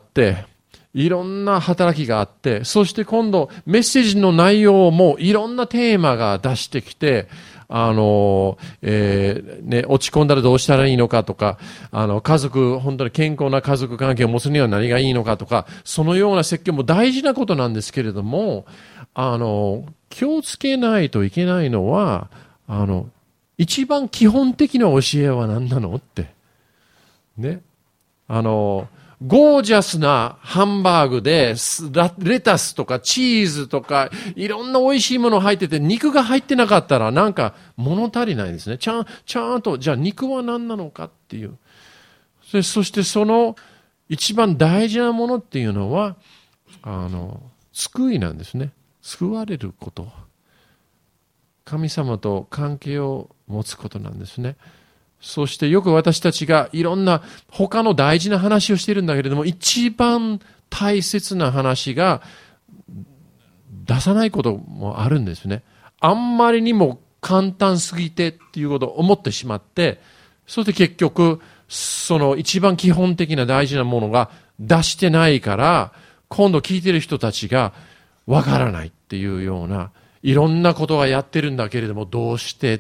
いろんな働きがあって、そして今度メッセージの内容もいろんなテーマが出してきて、あの、えー、ね、落ち込んだらどうしたらいいのかとか、あの、家族、本当に健康な家族関係を持つには何がいいのかとか、そのような説教も大事なことなんですけれども、あの、気をつけないといけないのは、あの、一番基本的な教えは何なのって。ね。あの、ゴージャスなハンバーグで、レタスとかチーズとか、いろんな美味しいもの入ってて、肉が入ってなかったら、なんか物足りないですね。ちゃん、ちゃんと、じゃあ肉は何なのかっていう。そそしてその一番大事なものっていうのは、あの、救いなんですね。救われること。神様と関係を持つことなんですね。そしてよく私たちがいろんな他の大事な話をしているんだけれども、一番大切な話が出さないこともあるんですね。あんまりにも簡単すぎてっていうことを思ってしまって、そして結局その一番基本的な大事なものが出してないから、今度聞いている人たちがわからないっていうような、いろんなことがやってるんだけれども、どうしてって、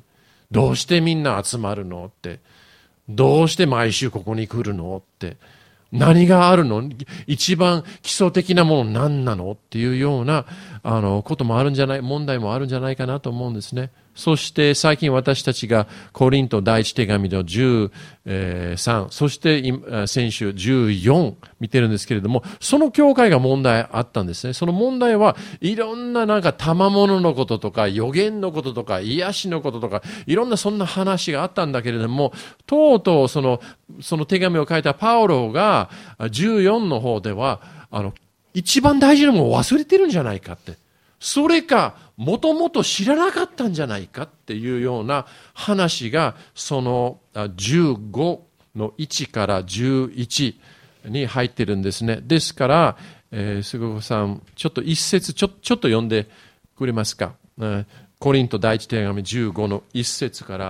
どうしてみんな集まるのって、どうして毎週ここに来るのって、何があるの、一番基礎的なもの何なのっていうようなあのこともあるんじゃない、問題もあるんじゃないかなと思うんですね。そして最近私たちがコリント第一手紙のじゅうさん、そして先週じゅうよん見てるんですけれども、その教会が問題あったんですね。その問題はいろんななんか賜物のこととか予言のこととか癒しのこととかいろんなそんな話があったんだけれども、とうとうそのその手紙を書いたパウロがじゅうよんの方ではあの一番大事なものを忘れてるんじゃないかって、それかもともと知らなかったんじゃないかっていうような話がそのじゅうごのいちからじゅういちに入ってるんですね。ですから、えー、すごくさんちょっと一節ちょ、ちょっと読んでくれますか。コリント第一手紙じゅうごの一節から。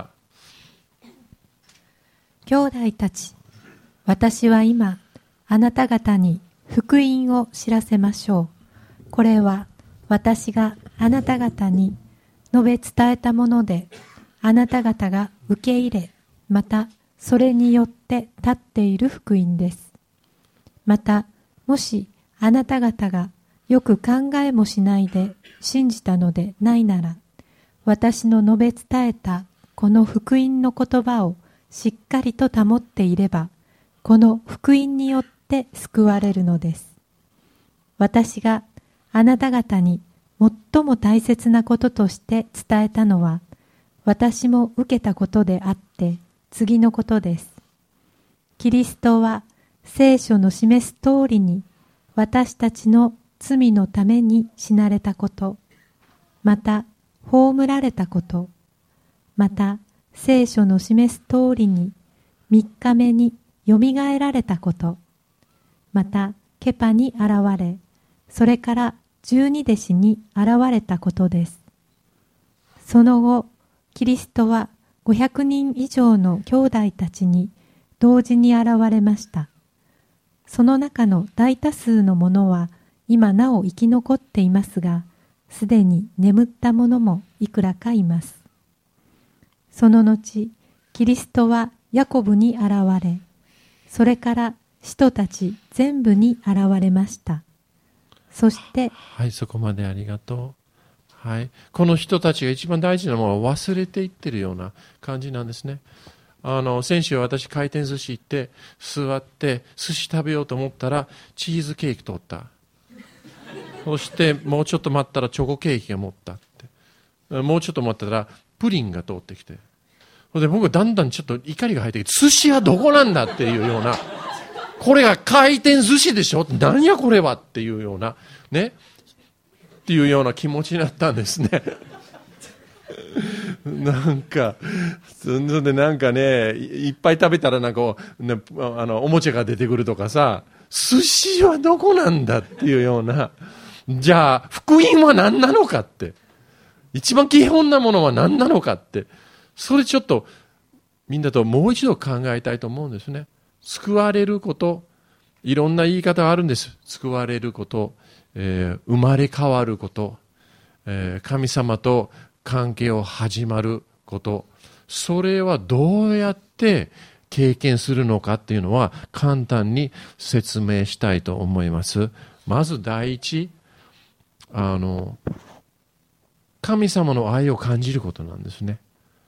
兄弟たち、私は今あなた方に福音を知らせましょう。これは私があなた方に述べ伝えたもので、あなた方が受け入れ、またそれによって立っている福音です。また、もしあなた方がよく考えもしないで信じたのでないなら、私の述べ伝えたこの福音の言葉をしっかりと保っていれば、この福音によって救われるのです。私があなた方に最も大切なこととして伝えたのは、私も受けたことであって次のことです。キリストは聖書の示す通りに私たちの罪のために死なれたこと、また葬られたこと、また聖書の示す通りに三日目によみがえられたこと、またケパに現れ、それから十二弟子に現れたことです。その後、キリストはごひゃくにん以上の兄弟たちに同時に現れました。その中の大多数の者は今なお生き残っていますが、すでに眠った者もいくらかいます。その後、キリストはヤコブに現れ、それから使徒たち全部に現れました。そして、 はい、そこまでありがとう。はい、この人たちが一番大事なものを忘れていってるような感じなんですね。あの先週私回転寿司行って座って寿司食べようと思ったらチーズケーキ通った。そしてもうちょっと待ったらチョコケーキが持ったって。もうちょっと待ったらプリンが通ってきて。で僕はだんだんちょっと怒りが入ってきて、寿司はどこなんだっていうような、これが回転寿司でしょ、何やこれはっていうようなね、っていうような気持ちになったんですね。なんかそれでなんかね、いっぱい食べたらなんか、ね、あのおもちゃが出てくるとかさ、寿司はどこなんだっていうような、じゃあ福音は何なのかって、一番基本なものは何なのかって、それちょっとみんなともう一度考えたいと思うんですね。救われること、いろんな言い方があるんです。救われること、えー、生まれ変わること、えー、神様と関係を始まること、それはどうやって経験するのかっていうのは簡単に説明したいと思います。まず第一、あの神様の愛を感じることなんですね。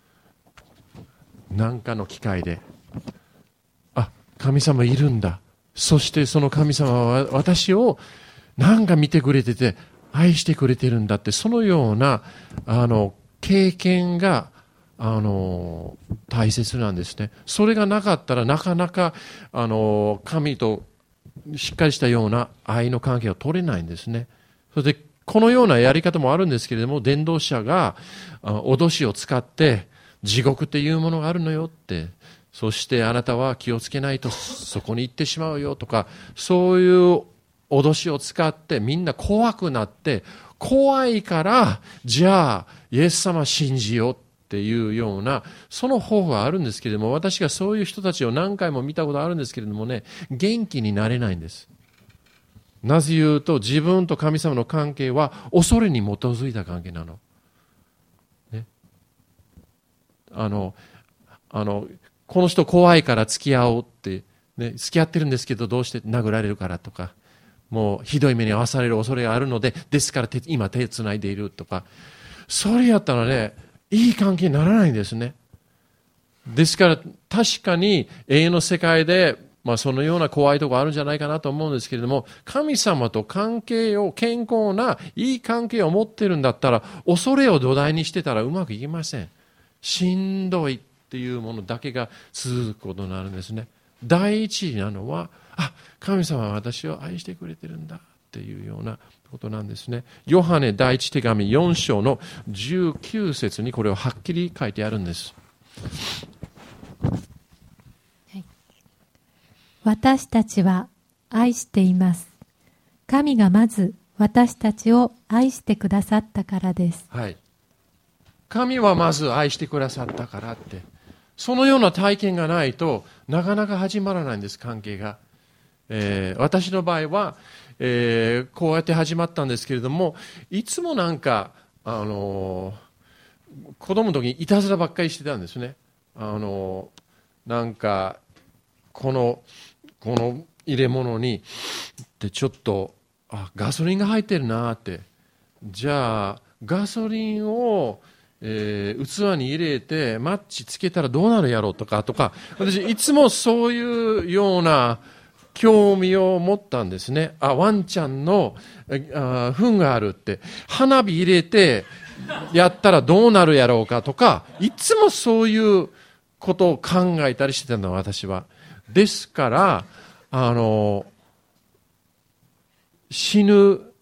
何かの機会で、あ、神様いるんだ、そしてその神様は私をなんか見てくれてて愛してくれてるんだって、そのようなあの経験があの大切なんですね。それがなかったらなかなかあの神としっかりしたような愛の関係を取れないんですね。それでこのようなやり方もあるんですけれども、伝道者が脅しを使って地獄っていうものがあるのよって、そしてあなたは気をつけないとそこに行ってしまうよとか、そういう脅しを使ってみんな怖くなって、怖いからじゃあイエス様信じようっていうような、その方法があるんですけれども、私がそういう人たちを何回も見たことあるんですけれどもね、元気になれないんです。なぜ言うと、自分と神様の関係は恐れに基づいた関係なの。ね、あのあのこの人怖いから付き合おうって、ね、付き合ってるんですけどどうして殴られるからとか、もうひどい目に遭わされる恐れがあるので、ですから手今手つないでいるとか、それやったらね、いい関係にならないんですね。ですから確かに永遠の世界で、まあ、そのような怖いところあるんじゃないかなと思うんですけれども、神様と関係を、健康ないい関係を持ってるんだったら、恐れを土台にしてたらうまくいきません。しんどいっていうものだけが続くことになるんですね。第一なのは、あ、神様は私を愛してくれてるんだっていうようなことなんですね。ヨハネ第一手紙よん章のじゅうきゅう節にこれをはっきり書いてあるんです。 はい、私たちは愛しています。神がまず私たちを愛してくださったからです。 はい。神はまず愛してくださったからって、そのような体験がないとなかなか始まらないんです、関係が。えー、私の場合は、えー、こうやって始まったんですけれども、いつもなんか、あのー、子供の時にいたずらばっかりしてたんですね。あのー、なんかこのこの入れ物にでちょっとあガソリンが入ってるなって、じゃあガソリンをえー、器に入れてマッチつけたらどうなるやろうとかとか、私いつもそういうような興味を持ったんですね。あ、ワンちゃんのあ糞があるって、花火入れてやったらどうなるやろうかとか、いつもそういうことを考えたりしてたの私は。ですからあの死ぬ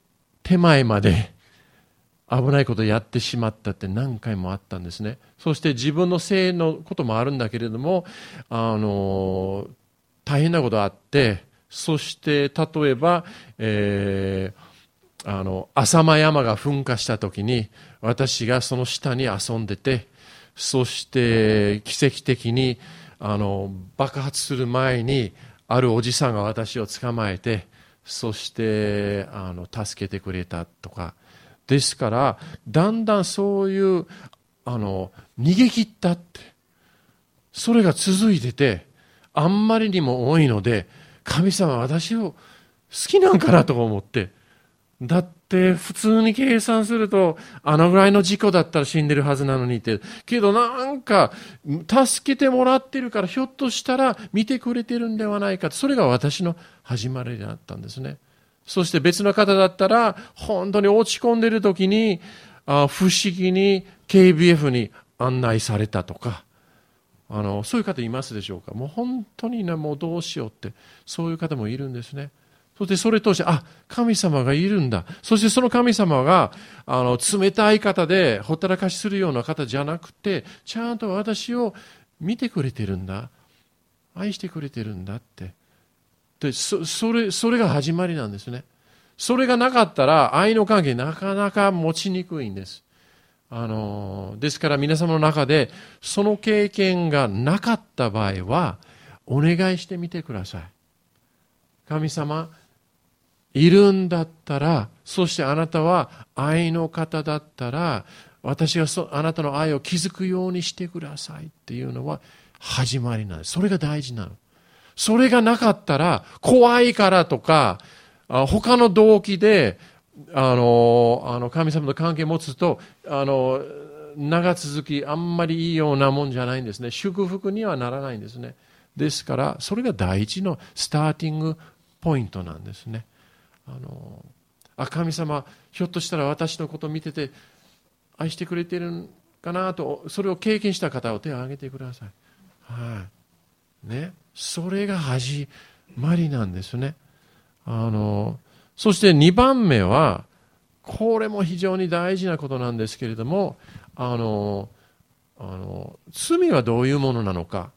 手前まで危ないことをやってしまったって何回もあったんですね。そして自分のせいのこともあるんだけれども、あの大変なことがあって、そして例えば、えー、あの浅間山が噴火した時に私がその下に遊んでて、そして奇跡的にあの爆発する前にあるおじさんが私を捕まえて、そしてあの助けてくれたとかですから、だんだんそういうあの逃げ切ったってそれが続いてて、あんまりにも多いので、神様は私を好きなんかなとか思って、だって普通に計算するとあのぐらいの事故だったら死んでるはずなのにって、けどなんか助けてもらってるから、ひょっとしたら見てくれてるんではないか、それが私の始まりだったんですね。そして別の方だったら本当に落ち込んでる時にあ不思議に ケービーエフ に案内されたとか、あのそういう方いますでしょうか。もう本当にね、もうどうしようって、そういう方もいるんですね。そしてそれとして、あ、神様がいるんだ。そしてその神様があの冷たい方でほったらかしするような方じゃなくて、ちゃんと私を見てくれてるんだ、愛してくれてるんだってで、そ、それ、それが始まりなんですね。それがなかったら愛の関係なかなか持ちにくいんです。あのですから皆様の中でその経験がなかった場合はお願いしてみてください。神様いるんだったら、そしてあなたは愛の方だったら、私がそあなたの愛を気づくようにしてくださいっていうのは始まりなんです。それが大事なの。それがなかったら、怖いからとか他の動機であのあの神様と関係を持つと、あの長続きあんまりいいようなもんじゃないんですね。祝福にはならないんですね。ですからそれが第一のスターティングポイントなんですね。あのあ神様ひょっとしたら私のことを見てて愛してくれてるんかなと、それを経験した方を手を挙げてください。はいね、それが始まりなんですね。あのそしてにばんめは、これも非常に大事なことなんですけれども、あのあの罪はどういうものなのか、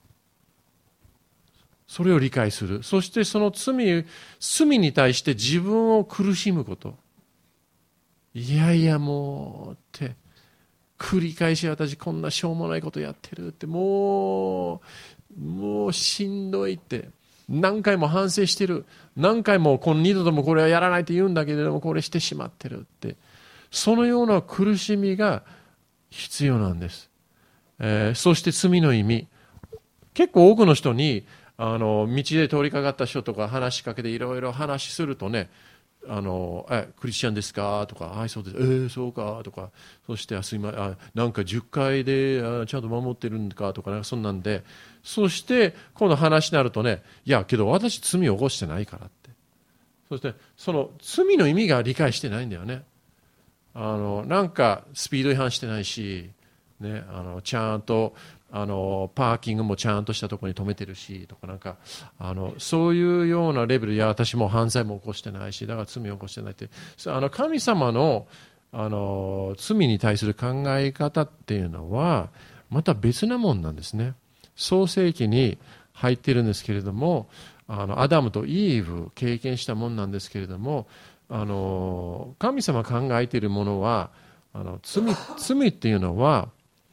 それを理解する。そしてその罪、罪に対して自分を苦しむこと。いやいやもうって繰り返し私こんなしょうもないことやってるって、もうもうしんどいって何回も反省してる、何回もこの二度ともこれはやらないと言うんだけれどもこれしてしまってるって、そのような苦しみが必要なんです。えー、そして罪の意味、結構多くの人にあの道で通りかかった人とか話しかけていろいろ話するとね、あのえクリスチャンですかとか、はいそうです、えー、そうかとか、そしてあすいまあなんかじゅっかいであちゃんと守ってるんかとか、なんかそんなんで、そして今度話になるとね、いやけど私罪を起こしてないからって、そしてその罪の意味が理解してないんだよね。あのなんかスピード違反してないし、ね、あのちゃんとあのパーキングもちゃんとしたところに止めてるしとか、なんかあのそういうようなレベル、いや私も犯罪も起こしてないしだから罪を起こしてないって、あの神様の、あの罪に対する考え方っていうのはまた別なもんなんですね。創世記に入っているんですけれども、あのアダムとイーブ経験したもんなんですけれども、あの神様考えているものは、あの 罪, 罪っていうのは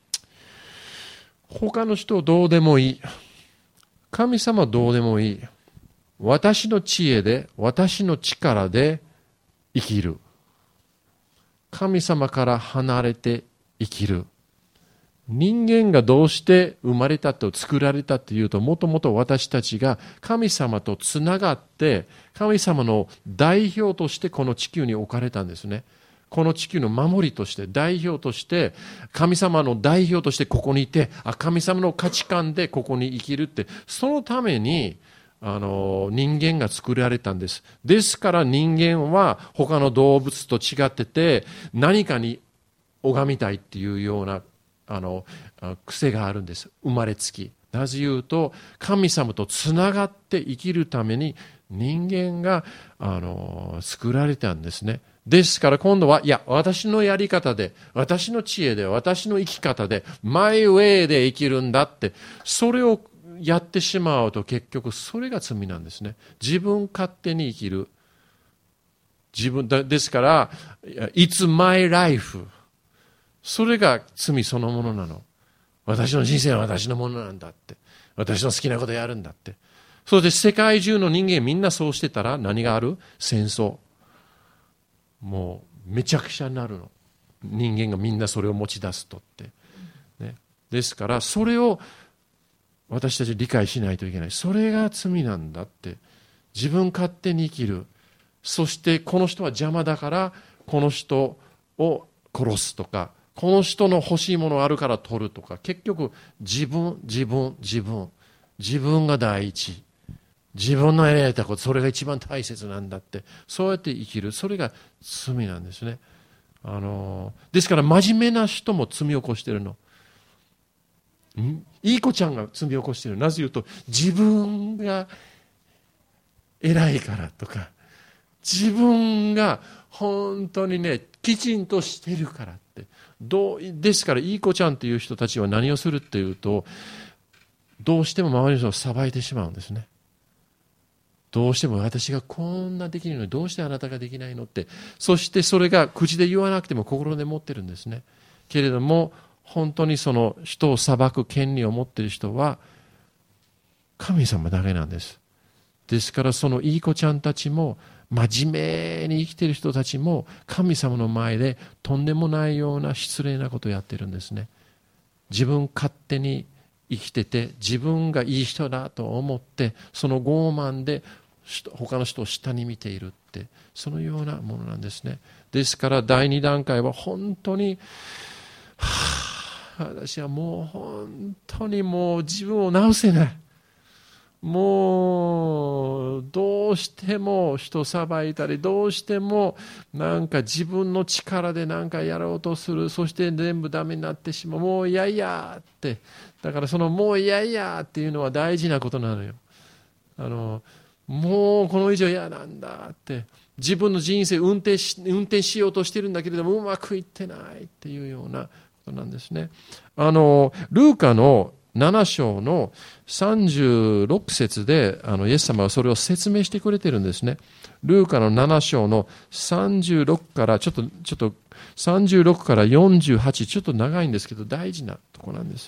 他の人どうでもいい、神様どうでもいい、私の知恵で私の力で生きる、神様から離れて生きる。人間がどうして生まれたと作られたというと、もともと私たちが神様とつながって神様の代表としてこの地球に置かれたんですね。この地球の守りとして代表として神様の代表としてここにいて、あ神様の価値観でここに生きるって、そのためにあの人間が作られたんです。ですから人間は他の動物と違ってて、何かに拝みたいっていうようなあの癖があるんです。生まれつき。なぜ言うと神様とつながって生きるために人間があの作られたんですね。 ですから今度は、いや、私のやり方で、私の知恵で、私の生き方で、マイウェイで生きるんだって、それをやってしまうと結局それが罪なんですね。自分勝手に生きる。自分だですから、It's my life。それが罪そのものなの。私の人生は私のものなんだって。私の好きなことやるんだって。そして世界中の人間みんなそうしてたら何がある？戦争。もうめちゃくちゃになるの。人間がみんなそれを持ち出すとって。ね、ですからそれを私たち理解しないといけない。それが罪なんだって。自分勝手に生きる。そしてこの人は邪魔だからこの人を殺すとか、この人の欲しいものあるから取るとか、結局自分、自分、自分、自分が第一。自分のやりたいこと、それが一番大切なんだって、そうやって生きる。それが罪なんですね。あの、ですから真面目な人も罪を起こしてるの。いい子ちゃんが罪を起こしてる。なぜ言うと、自分が偉いからとか、自分が本当にね、きちんとしてるからって。どうですから、いい子ちゃんという人たちは何をするっていうと、どうしても周りの人を裁いてしまうんですね。どうしても私がこんなできるのにどうしてあなたができないのって。そしてそれが口で言わなくても心で持ってるんですね。けれども、本当にその人を裁く権利を持っている人は神様だけなんです。ですからそのいい子ちゃんたちも真面目に生きている人たちも神様の前でとんでもないような失礼なことをやってるんですね。自分勝手に生きてて自分がいい人だと思ってその傲慢で他の人を下に見ているってそのようなものなんですね。ですから第二段階は本当にはあ、私はもう本当にもう自分を直せない。もうどうしても人を裁いたりどうしてもなんか自分の力で何かやろうとする。そして全部ダメになってしまう。もういやいやって。だからそのもういやいやっていうのは大事なことなのよ。あのもうこの以上嫌なんだって自分の人生運転し、運転しようとしてるんだけれどもうまくいってないっていうようなことなんですね。あのルーカのなな章のさんじゅうろく節であのイエス様はそれを説明してくれてるんですね。ルーカのなな章のさんじゅうろくからちょっとちょっとさんじゅうろくからよんじゅうはち、ちょっと長いんですけど大事なところなんです。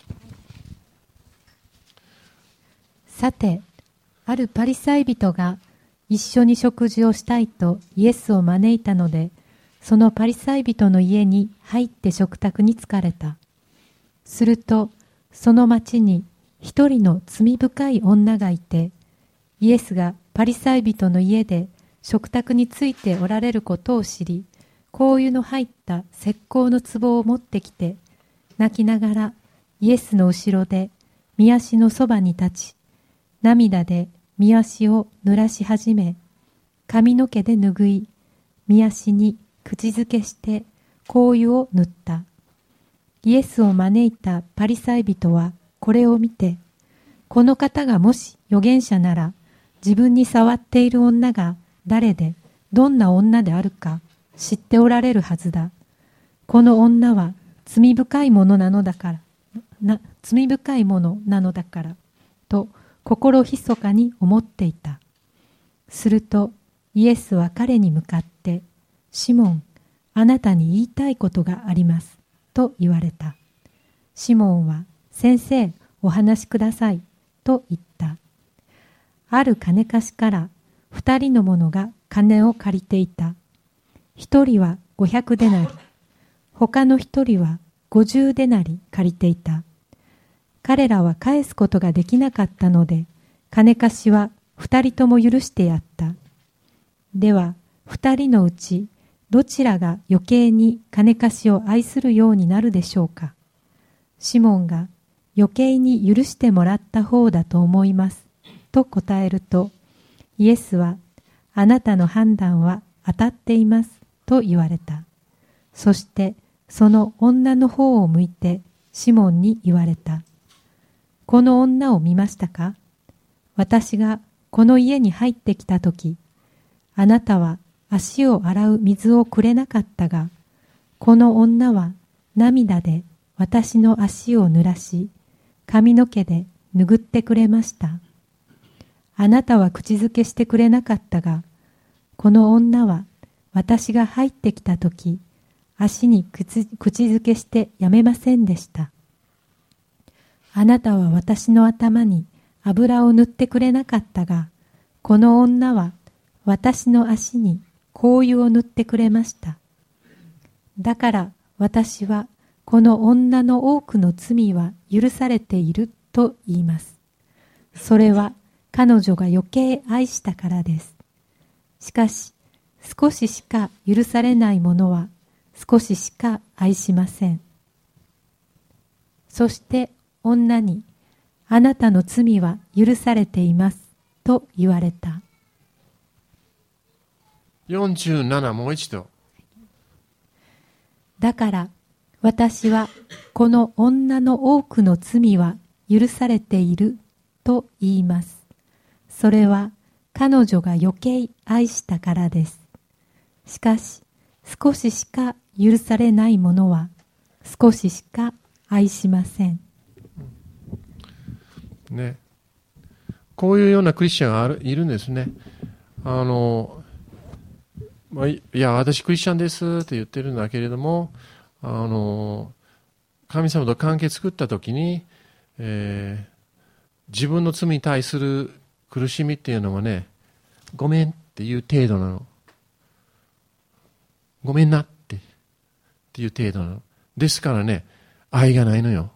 さて、あるパリサイ人が一緒に食事をしたいとイエスを招いたので、そのパリサイ人の家に入って食卓に疲れた。するとその町に一人の罪深い女がいて、イエスがパリサイ人の家で食卓についておられることを知り、香油の入った石膏の壺を持ってきて、泣きながらイエスの後ろで御足のそばに立ち、涙で御足を濡らし始め、髪の毛で拭い、御足に口づけして香油を塗った。イエスを招いたパリサイ人はこれを見て、この方がもし預言者なら、自分に触っている女が誰でどんな女であるか知っておられるはずだ。この女は罪深いものなのだから、な罪深いものなのだから、と心ひそかに思っていた。するとイエスは彼に向かって、シモン、あなたに言いたいことがあります。と言われた。シモンは、先生、お話しください。と言った。ある金貸しから二人の者が金を借りていた。一人は五百デナリ、他の一人は五十デナリ借りていた。彼らは返すことができなかったので、金貸しは二人とも許してやった。では、二人のうち、どちらが余計に金貸しを愛するようになるでしょうか。シモンが余計に許してもらった方だと思いますと答えると、イエスはあなたの判断は当たっていますと言われた。そしてその女の方を向いてシモンに言われた。この女を見ましたか？私がこの家に入ってきたとき、あなたは足を洗う水をくれなかったが、この女は涙で私の足を濡らし、髪の毛で拭ってくれました。あなたは口づけしてくれなかったが、この女は私が入ってきたとき、足に口づけしてやめませんでした。あなたは私の頭に油を塗ってくれなかったが、この女は私の足に香油を塗ってくれました。だから私はこの女の多くの罪は許されていると言います。それは彼女が余計愛したからです。しかし、少ししか許されないものは少ししか愛しません。そして女に、あなたの罪は許されていますと言われた。 よんじゅうなな、もう一度。 だから私はこの女の多くの罪は許されていると言います。それは彼女が余計愛したからです。しかし少ししか許されないものは少ししか愛しません。 ね、こういうようなクリスチャンがあるいるんですね。あの、まあ、いや私クリスチャンですって言ってるんだけれども、あの神様と関係作ったときに、えー、自分の罪に対する苦しみっていうのはね、ごめんっていう程度なの。ごめんなってっていう程度なの。ですからね、愛がないのよ。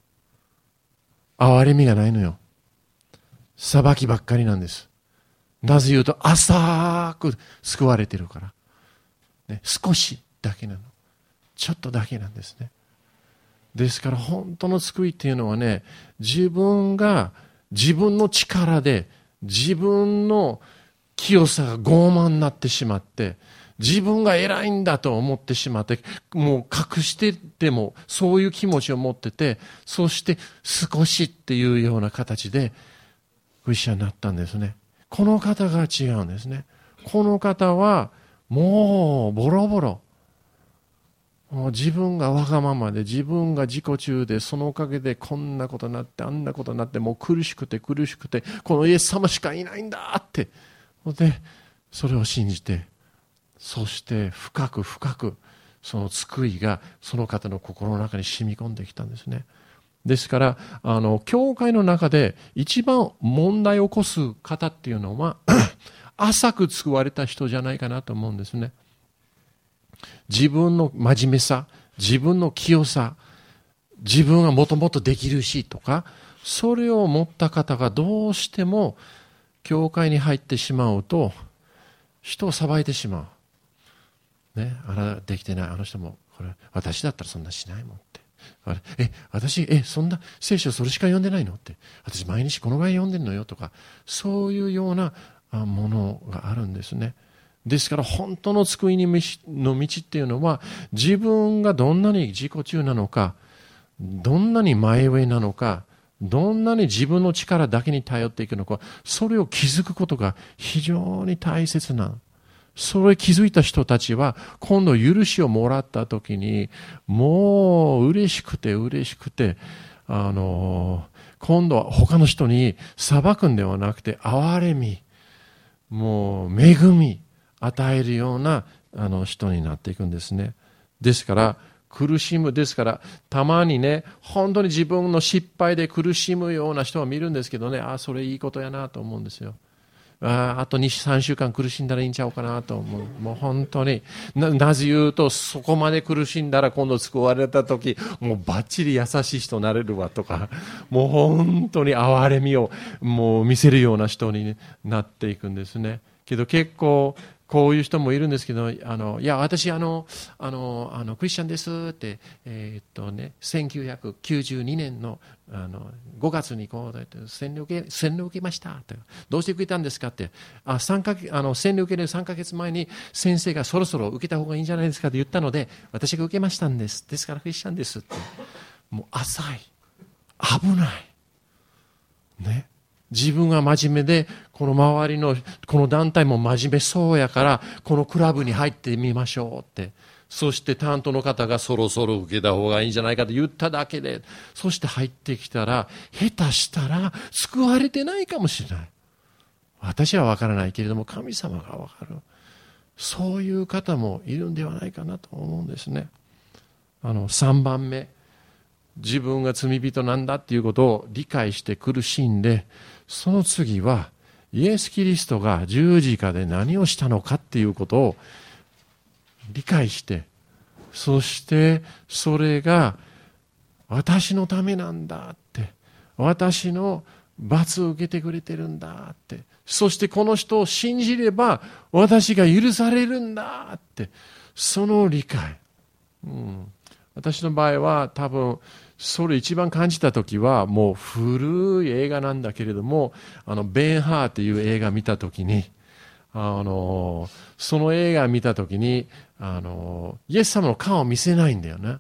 憐れみがないのよ。裁きばっかりなんです。なぜ言うと浅く救われてるから、ね、少しだけなの。ちょっとだけなんですね。ですから本当の救いっていうのはね、自分が自分の力で自分の清さが傲慢になってしまって、自分が偉いんだと思ってしまって、もう隠しててもそういう気持ちを持ってて、そして少しっていうような形でクリスチャンになったんですね。この方が違うんですね。この方はもうボロボロ、もう自分がわがままで、自分が自己中で、そのおかげでこんなことになってあんなことになって、もう苦しくて苦しくて、このイエス様しかいないんだって、でそれを信じて、そして深く深くその救いがその方の心の中に染み込んできたんですね。ですからあの教会の中で一番問題を起こす方っていうのは浅く救われた人じゃないかなと思うんですね。自分の真面目さ、自分の清さ、自分がもともとできるしとか、それを持った方がどうしても教会に入ってしまうと人を裁いてしまう。ね、あらできてないあの人もこれ私だったらそんなしないもんって、あれえ私えそんな聖書それしか読んでないのって、私毎日このぐらい読んでるのよとか、そういうようなものがあるんですね。ですから本当の救いの道っていうのは、自分がどんなに自己中なのか、どんなに前上なのか、どんなに自分の力だけに頼っていくのか、それを気づくことが非常に大切な。それ気づいた人たちは今度許しをもらった時にもう嬉しくて嬉しくて、あの今度は他の人に裁くんではなくて憐れみ、もう恵み与えるようなあの人になっていくんですね。ですから苦しむ、ですからたまにね、本当に自分の失敗で苦しむような人を見るんですけどね、ああそれいいことやなと思うんですよ。あ, あとに、さんしゅうかん苦しんだらいいんちゃうかなと思う。もう本当に な, なぜ言うと、そこまで苦しんだら今度救われた時もうバッチリ優しい人になれるわとか、もう本当に憐れみをもう見せるような人になっていくんですね。けど結構こういう人もいるんですけど、あのいや私あのあのあのクリスチャンですって、えー、っとねせんきゅうひゃくきゅうじゅうにねんのあのごがつにこう洗礼を受け洗礼を受けましたって、どうしてくれたんですかって、あさんかげつあの洗礼を受けるさんかげつまえに先生がそろそろ受けた方がいいんじゃないですかって言ったので、私が受けましたんです。ですからクリスチャンですって、もう浅い、危ないね。 自分が真面目で、この周りのこの団体も真面目そうやから、このクラブに入ってみましょうって。そして担当の方がそろそろ受けた方がいいんじゃないかと言っただけで、そして入ってきたら、下手したら救われてないかもしれない。私は分からないけれども、神様が分かる。そういう方もいるんではないかなと思うんですね。あのさんばんめ、自分が罪人なんだっていうことを理解して苦しんで、その次はイエス・キリストが十字架で何をしたのかっていうことを理解して、そしてそれが私のためなんだって、私の罰を受けてくれてるんだって、そしてこの人を信じれば私が許されるんだって、その理解、うん、私の場合は多分それ一番感じた時は、もう古い映画なんだけれども、あのベン・ハーっていう映画見た時に、あのその映画見た時に、あのイエス様の顔を見せないんだよね。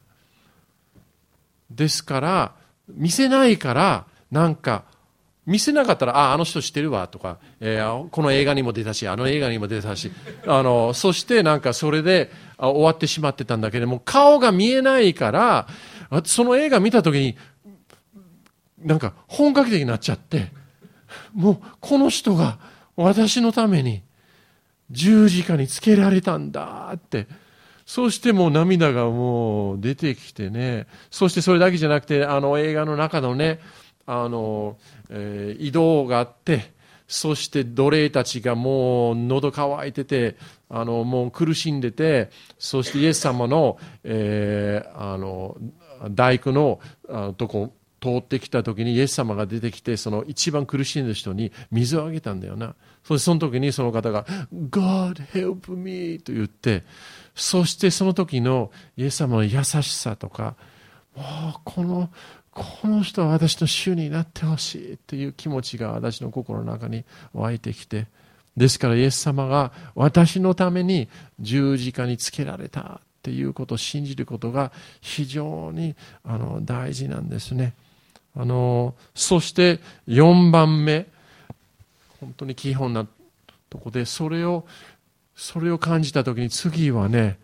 ですから見せないから、なんか見せなかったら、ああ、あの人知ってるわとか、えー、この映画にも出たし、あの映画にも出たし、あのそしてなんかそれで終わってしまってたんだけれども、顔が見えないから、その映画見た時になんか本格的になっちゃって、もうこの人が私のために十字架につけられたんだって、そしてもう涙がもう出てきてね。そしてそれだけじゃなくて、あの映画の中のね、あの、えー、移動があって、そして奴隷たちがもう喉乾いてて、あのもう苦しんでて、そしてイエス様の、えー、あの大工のあのとこ通ってきた時にイエス様が出てきて、その一番苦しんでる人に水をあげたんだよな。そしてその時にその方が God help me と言って、そしてその時のイエス様の優しさとか、もうこのこの人は私の主になってほしいっていう気持ちが私の心の中に湧いてきて、ですからイエス様が私のために十字架につけられたっていうことを信じることが非常にあの大事なんですね。あのそしてよんばんめ、本当に基本なとこで、それをそれを感じたときに、次はね、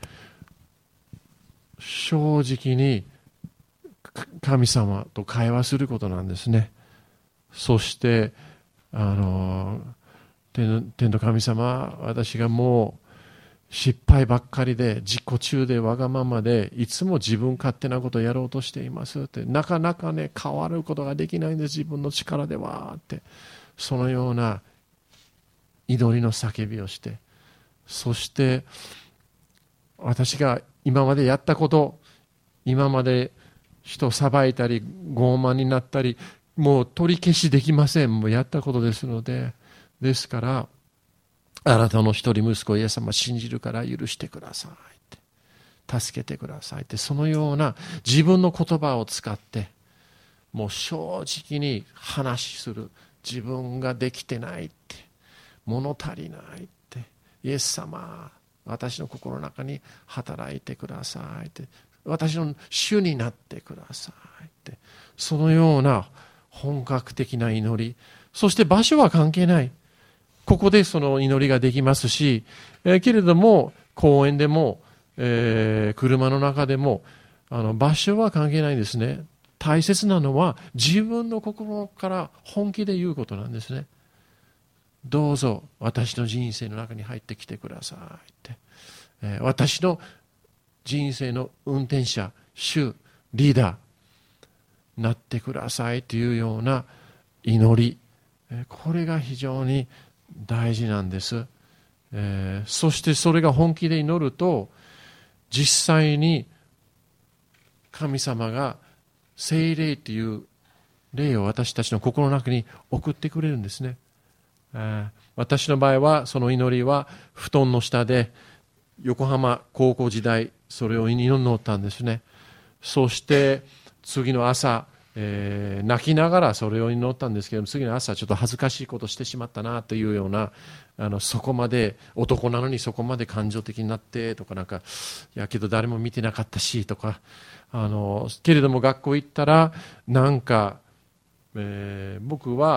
正直に神様と会話することなんですね。そしてあの天の神様、私がもう失敗ばっかりで、自己中でわがままで、いつも自分勝手なことをやろうとしていますって、なかなかね変わることができないんです、自分の力ではって、そのような祈りの叫びをして、そして私が今までやったこと、今まで人を裁いたり傲慢になったり、もう取り消しできません。もうやったことですので、ですからあなたの一人息子イエス様信じるから許してくださいって、助けてくださいって、そのような自分の言葉を使ってもう正直に話する。自分ができてないって、物足りないって、イエス様私の心の中に働いてくださいって、私の主になってくださいって、そのような本格的な祈り。そして場所は関係ない。ここでその祈りができますし、えー、けれども公園でも、えー、車の中でも、あの場所は関係ないんですね。大切なのは自分の心から本気で言うことなんですね。どうぞ私の人生の中に入ってきてくださいって、えー、私の人生の運転者、主、リーダーなってくださいというような祈り、これが非常に大事なんです。えー、そしてそれが本気で祈ると、実際に神様が聖霊という霊を私たちの心の中に送ってくれるんですね。えー、私の場合はその祈りは布団の下で横浜高校時代それを祈ったんですね。そして次の朝、えー、泣きながらそれを祈ったんですけども、次の朝ちょっと恥ずかしいことをしてしまったなというような、あのそこまで男なのにそこまで感情的になってとか、なんかいやけど誰も見てなかったしとか、あのけれども学校行ったらなんか、えー、僕は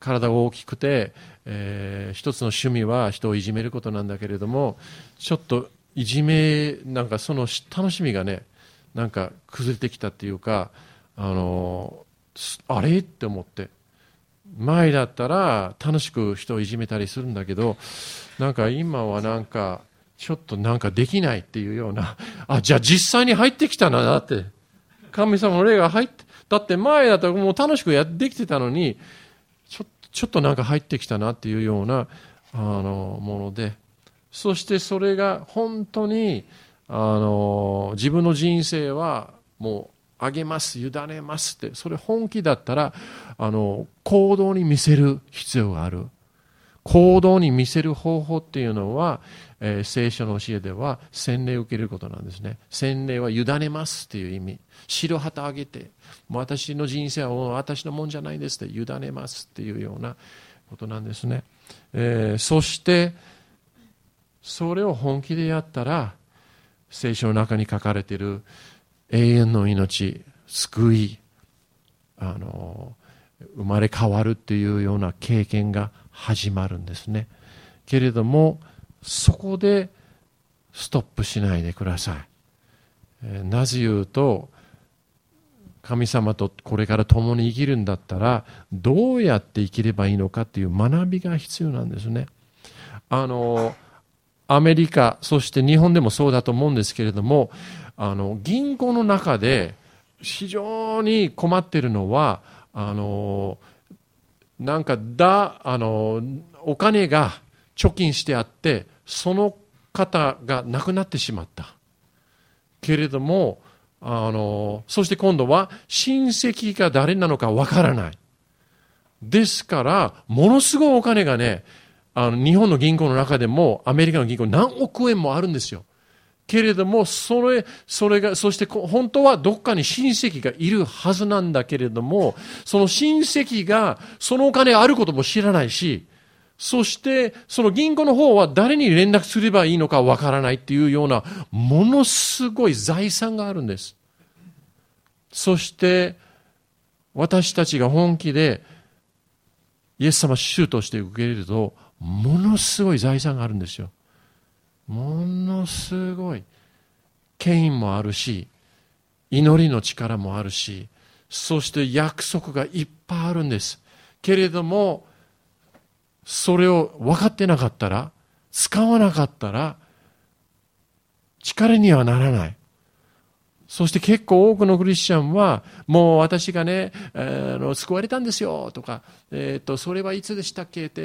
体が大きくて、えー、一つの趣味は人をいじめることなんだけれども、ちょっといじめ、なんかその楽しみがね、なんか崩れてきたっていうか、あのあれって思って、前だったら楽しく人をいじめたりするんだけど、なんか今はなんかちょっとなんかできないっていうような、あ、じゃあ実際に入ってきたな、だって神様の霊が入って、だって前だったらもう楽しくやってきてたのに、ちょっとちょっとなんか入ってきたなっていうようなあのもので、そしてそれが本当にあの自分の人生はもうあげます、委ねますって、それ本気だったらあの行動に見せる必要がある。行動に見せる方法っていうのは、えー、聖書の教えでは洗礼を受けることなんですね。洗礼は委ねますっていう意味。白旗あげて、もう私の人生は私のもんじゃないですって委ねますっていうようなことなんですね。えー、そしてそれを本気でやったら、聖書の中に書かれている永遠の命、救い、あの生まれ変わるっていうような経験が始まるんですね。けれどもそこでストップしないでください。えー、なぜ言うと、神様とこれから共に生きるんだったらどうやって生きればいいのかっていう学びが必要なんですね。あのアメリカ、そして日本でもそうだと思うんですけれども、あの銀行の中で非常に困っているのは、あのなんかだあのお金が貯金してあって、その方が亡くなってしまったけれども、あのそして今度は親戚が誰なのかわからない。ですからものすごいお金がね、あの日本の銀行の中でもアメリカの銀行何億円もあるんですよ。けれどもそれそれがそして本当はどっかに親戚がいるはずなんだけれども、その親戚がそのお金があることも知らないし、そしてその銀行の方は誰に連絡すればいいのかわからないっていうようなものすごい財産があるんです。そして私たちが本気でイエス様主として受け入れると、ものすごい財産があるんですよ。ものすごい権威もあるし、祈りの力もあるし、そして約束がいっぱいあるんです。けれどもそれを分かってなかったら、使わなかったら力にはならない。そして結構多くのクリスチャンは、もう私がね、えー、救われたんですよとか、えー、とそれはいつでしたっけって、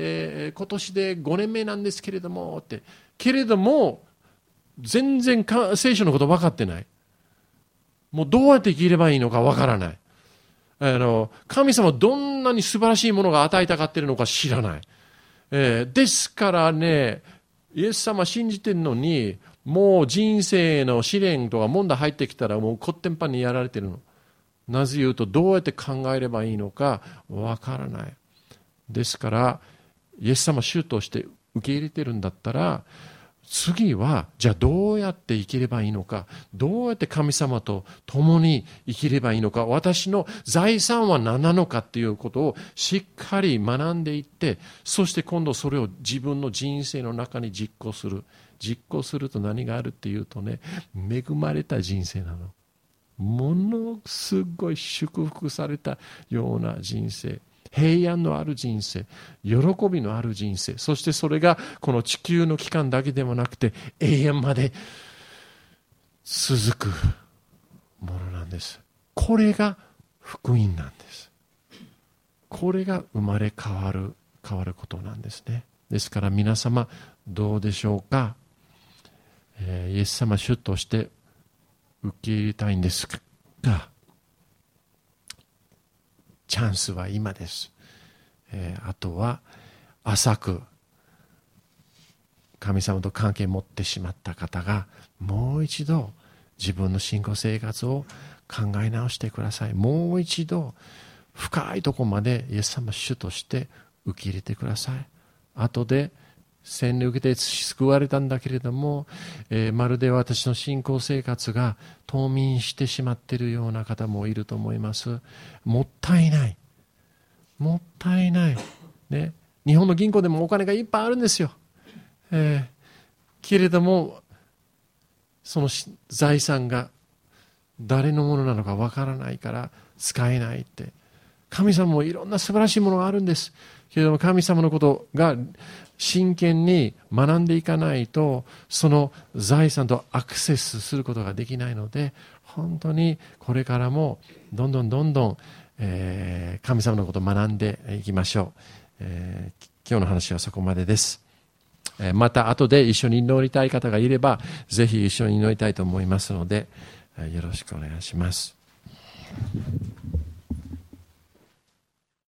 今年でごねんめなんですけれどもって、けれども全然か聖書のこと分かってない。もうどうやって生きればいいのか分からない。あの神様どんなに素晴らしいものが与えたかっているのか知らない。えー、ですからね、イエス様信じてるのに、もう人生の試練とか問題入ってきたらもうこってんぱんにやられてるの。なぜ言うと、どうやって考えればいいのかわからない。ですからイエス様主として受け入れてるんだったら、次はじゃあどうやって生きればいいのか、どうやって神様と共に生きればいいのか、私の財産は何なのかっていうことをしっかり学んでいって、そして今度それを自分の人生の中に実行する。実行すると何があるっていうとね、恵まれた人生なの。ものすごい祝福されたような人生、平安のある人生、喜びのある人生、そしてそれがこの地球の期間だけでもなくて永遠まで続くものなんです。これが福音なんです。これが生まれ変わる変わることなんですね。ですから皆様どうでしょうか。えー、イエス様主として受け入れたいんですが、チャンスは今です。えー、あとは浅く神様と関係を持ってしまった方が、もう一度自分の信仰生活を考え直してください。もう一度深いところまでイエス様主として受け入れてください。後で洗礼を受けて救われたんだけれども、えー、まるで私の信仰生活が冬眠してしまっているような方もいると思います。もったいない。もったいない。 ね、日本の銀行でもお金がいっぱいあるんですよ。えー、けれども、その財産が誰のものなのかわからないから使えないって。神様もいろんな素晴らしいものがあるんです。けれども神様のことが真剣に学んでいかないと、その財産とアクセスすることができないので、本当にこれからもどんどんどんどん、えー、神様のことを学んでいきましょう。えー、今日の話はそこまでです。えー、また後で一緒に祈りたい方がいれば、ぜひ一緒に祈りたいと思いますので、よろしくお願いします。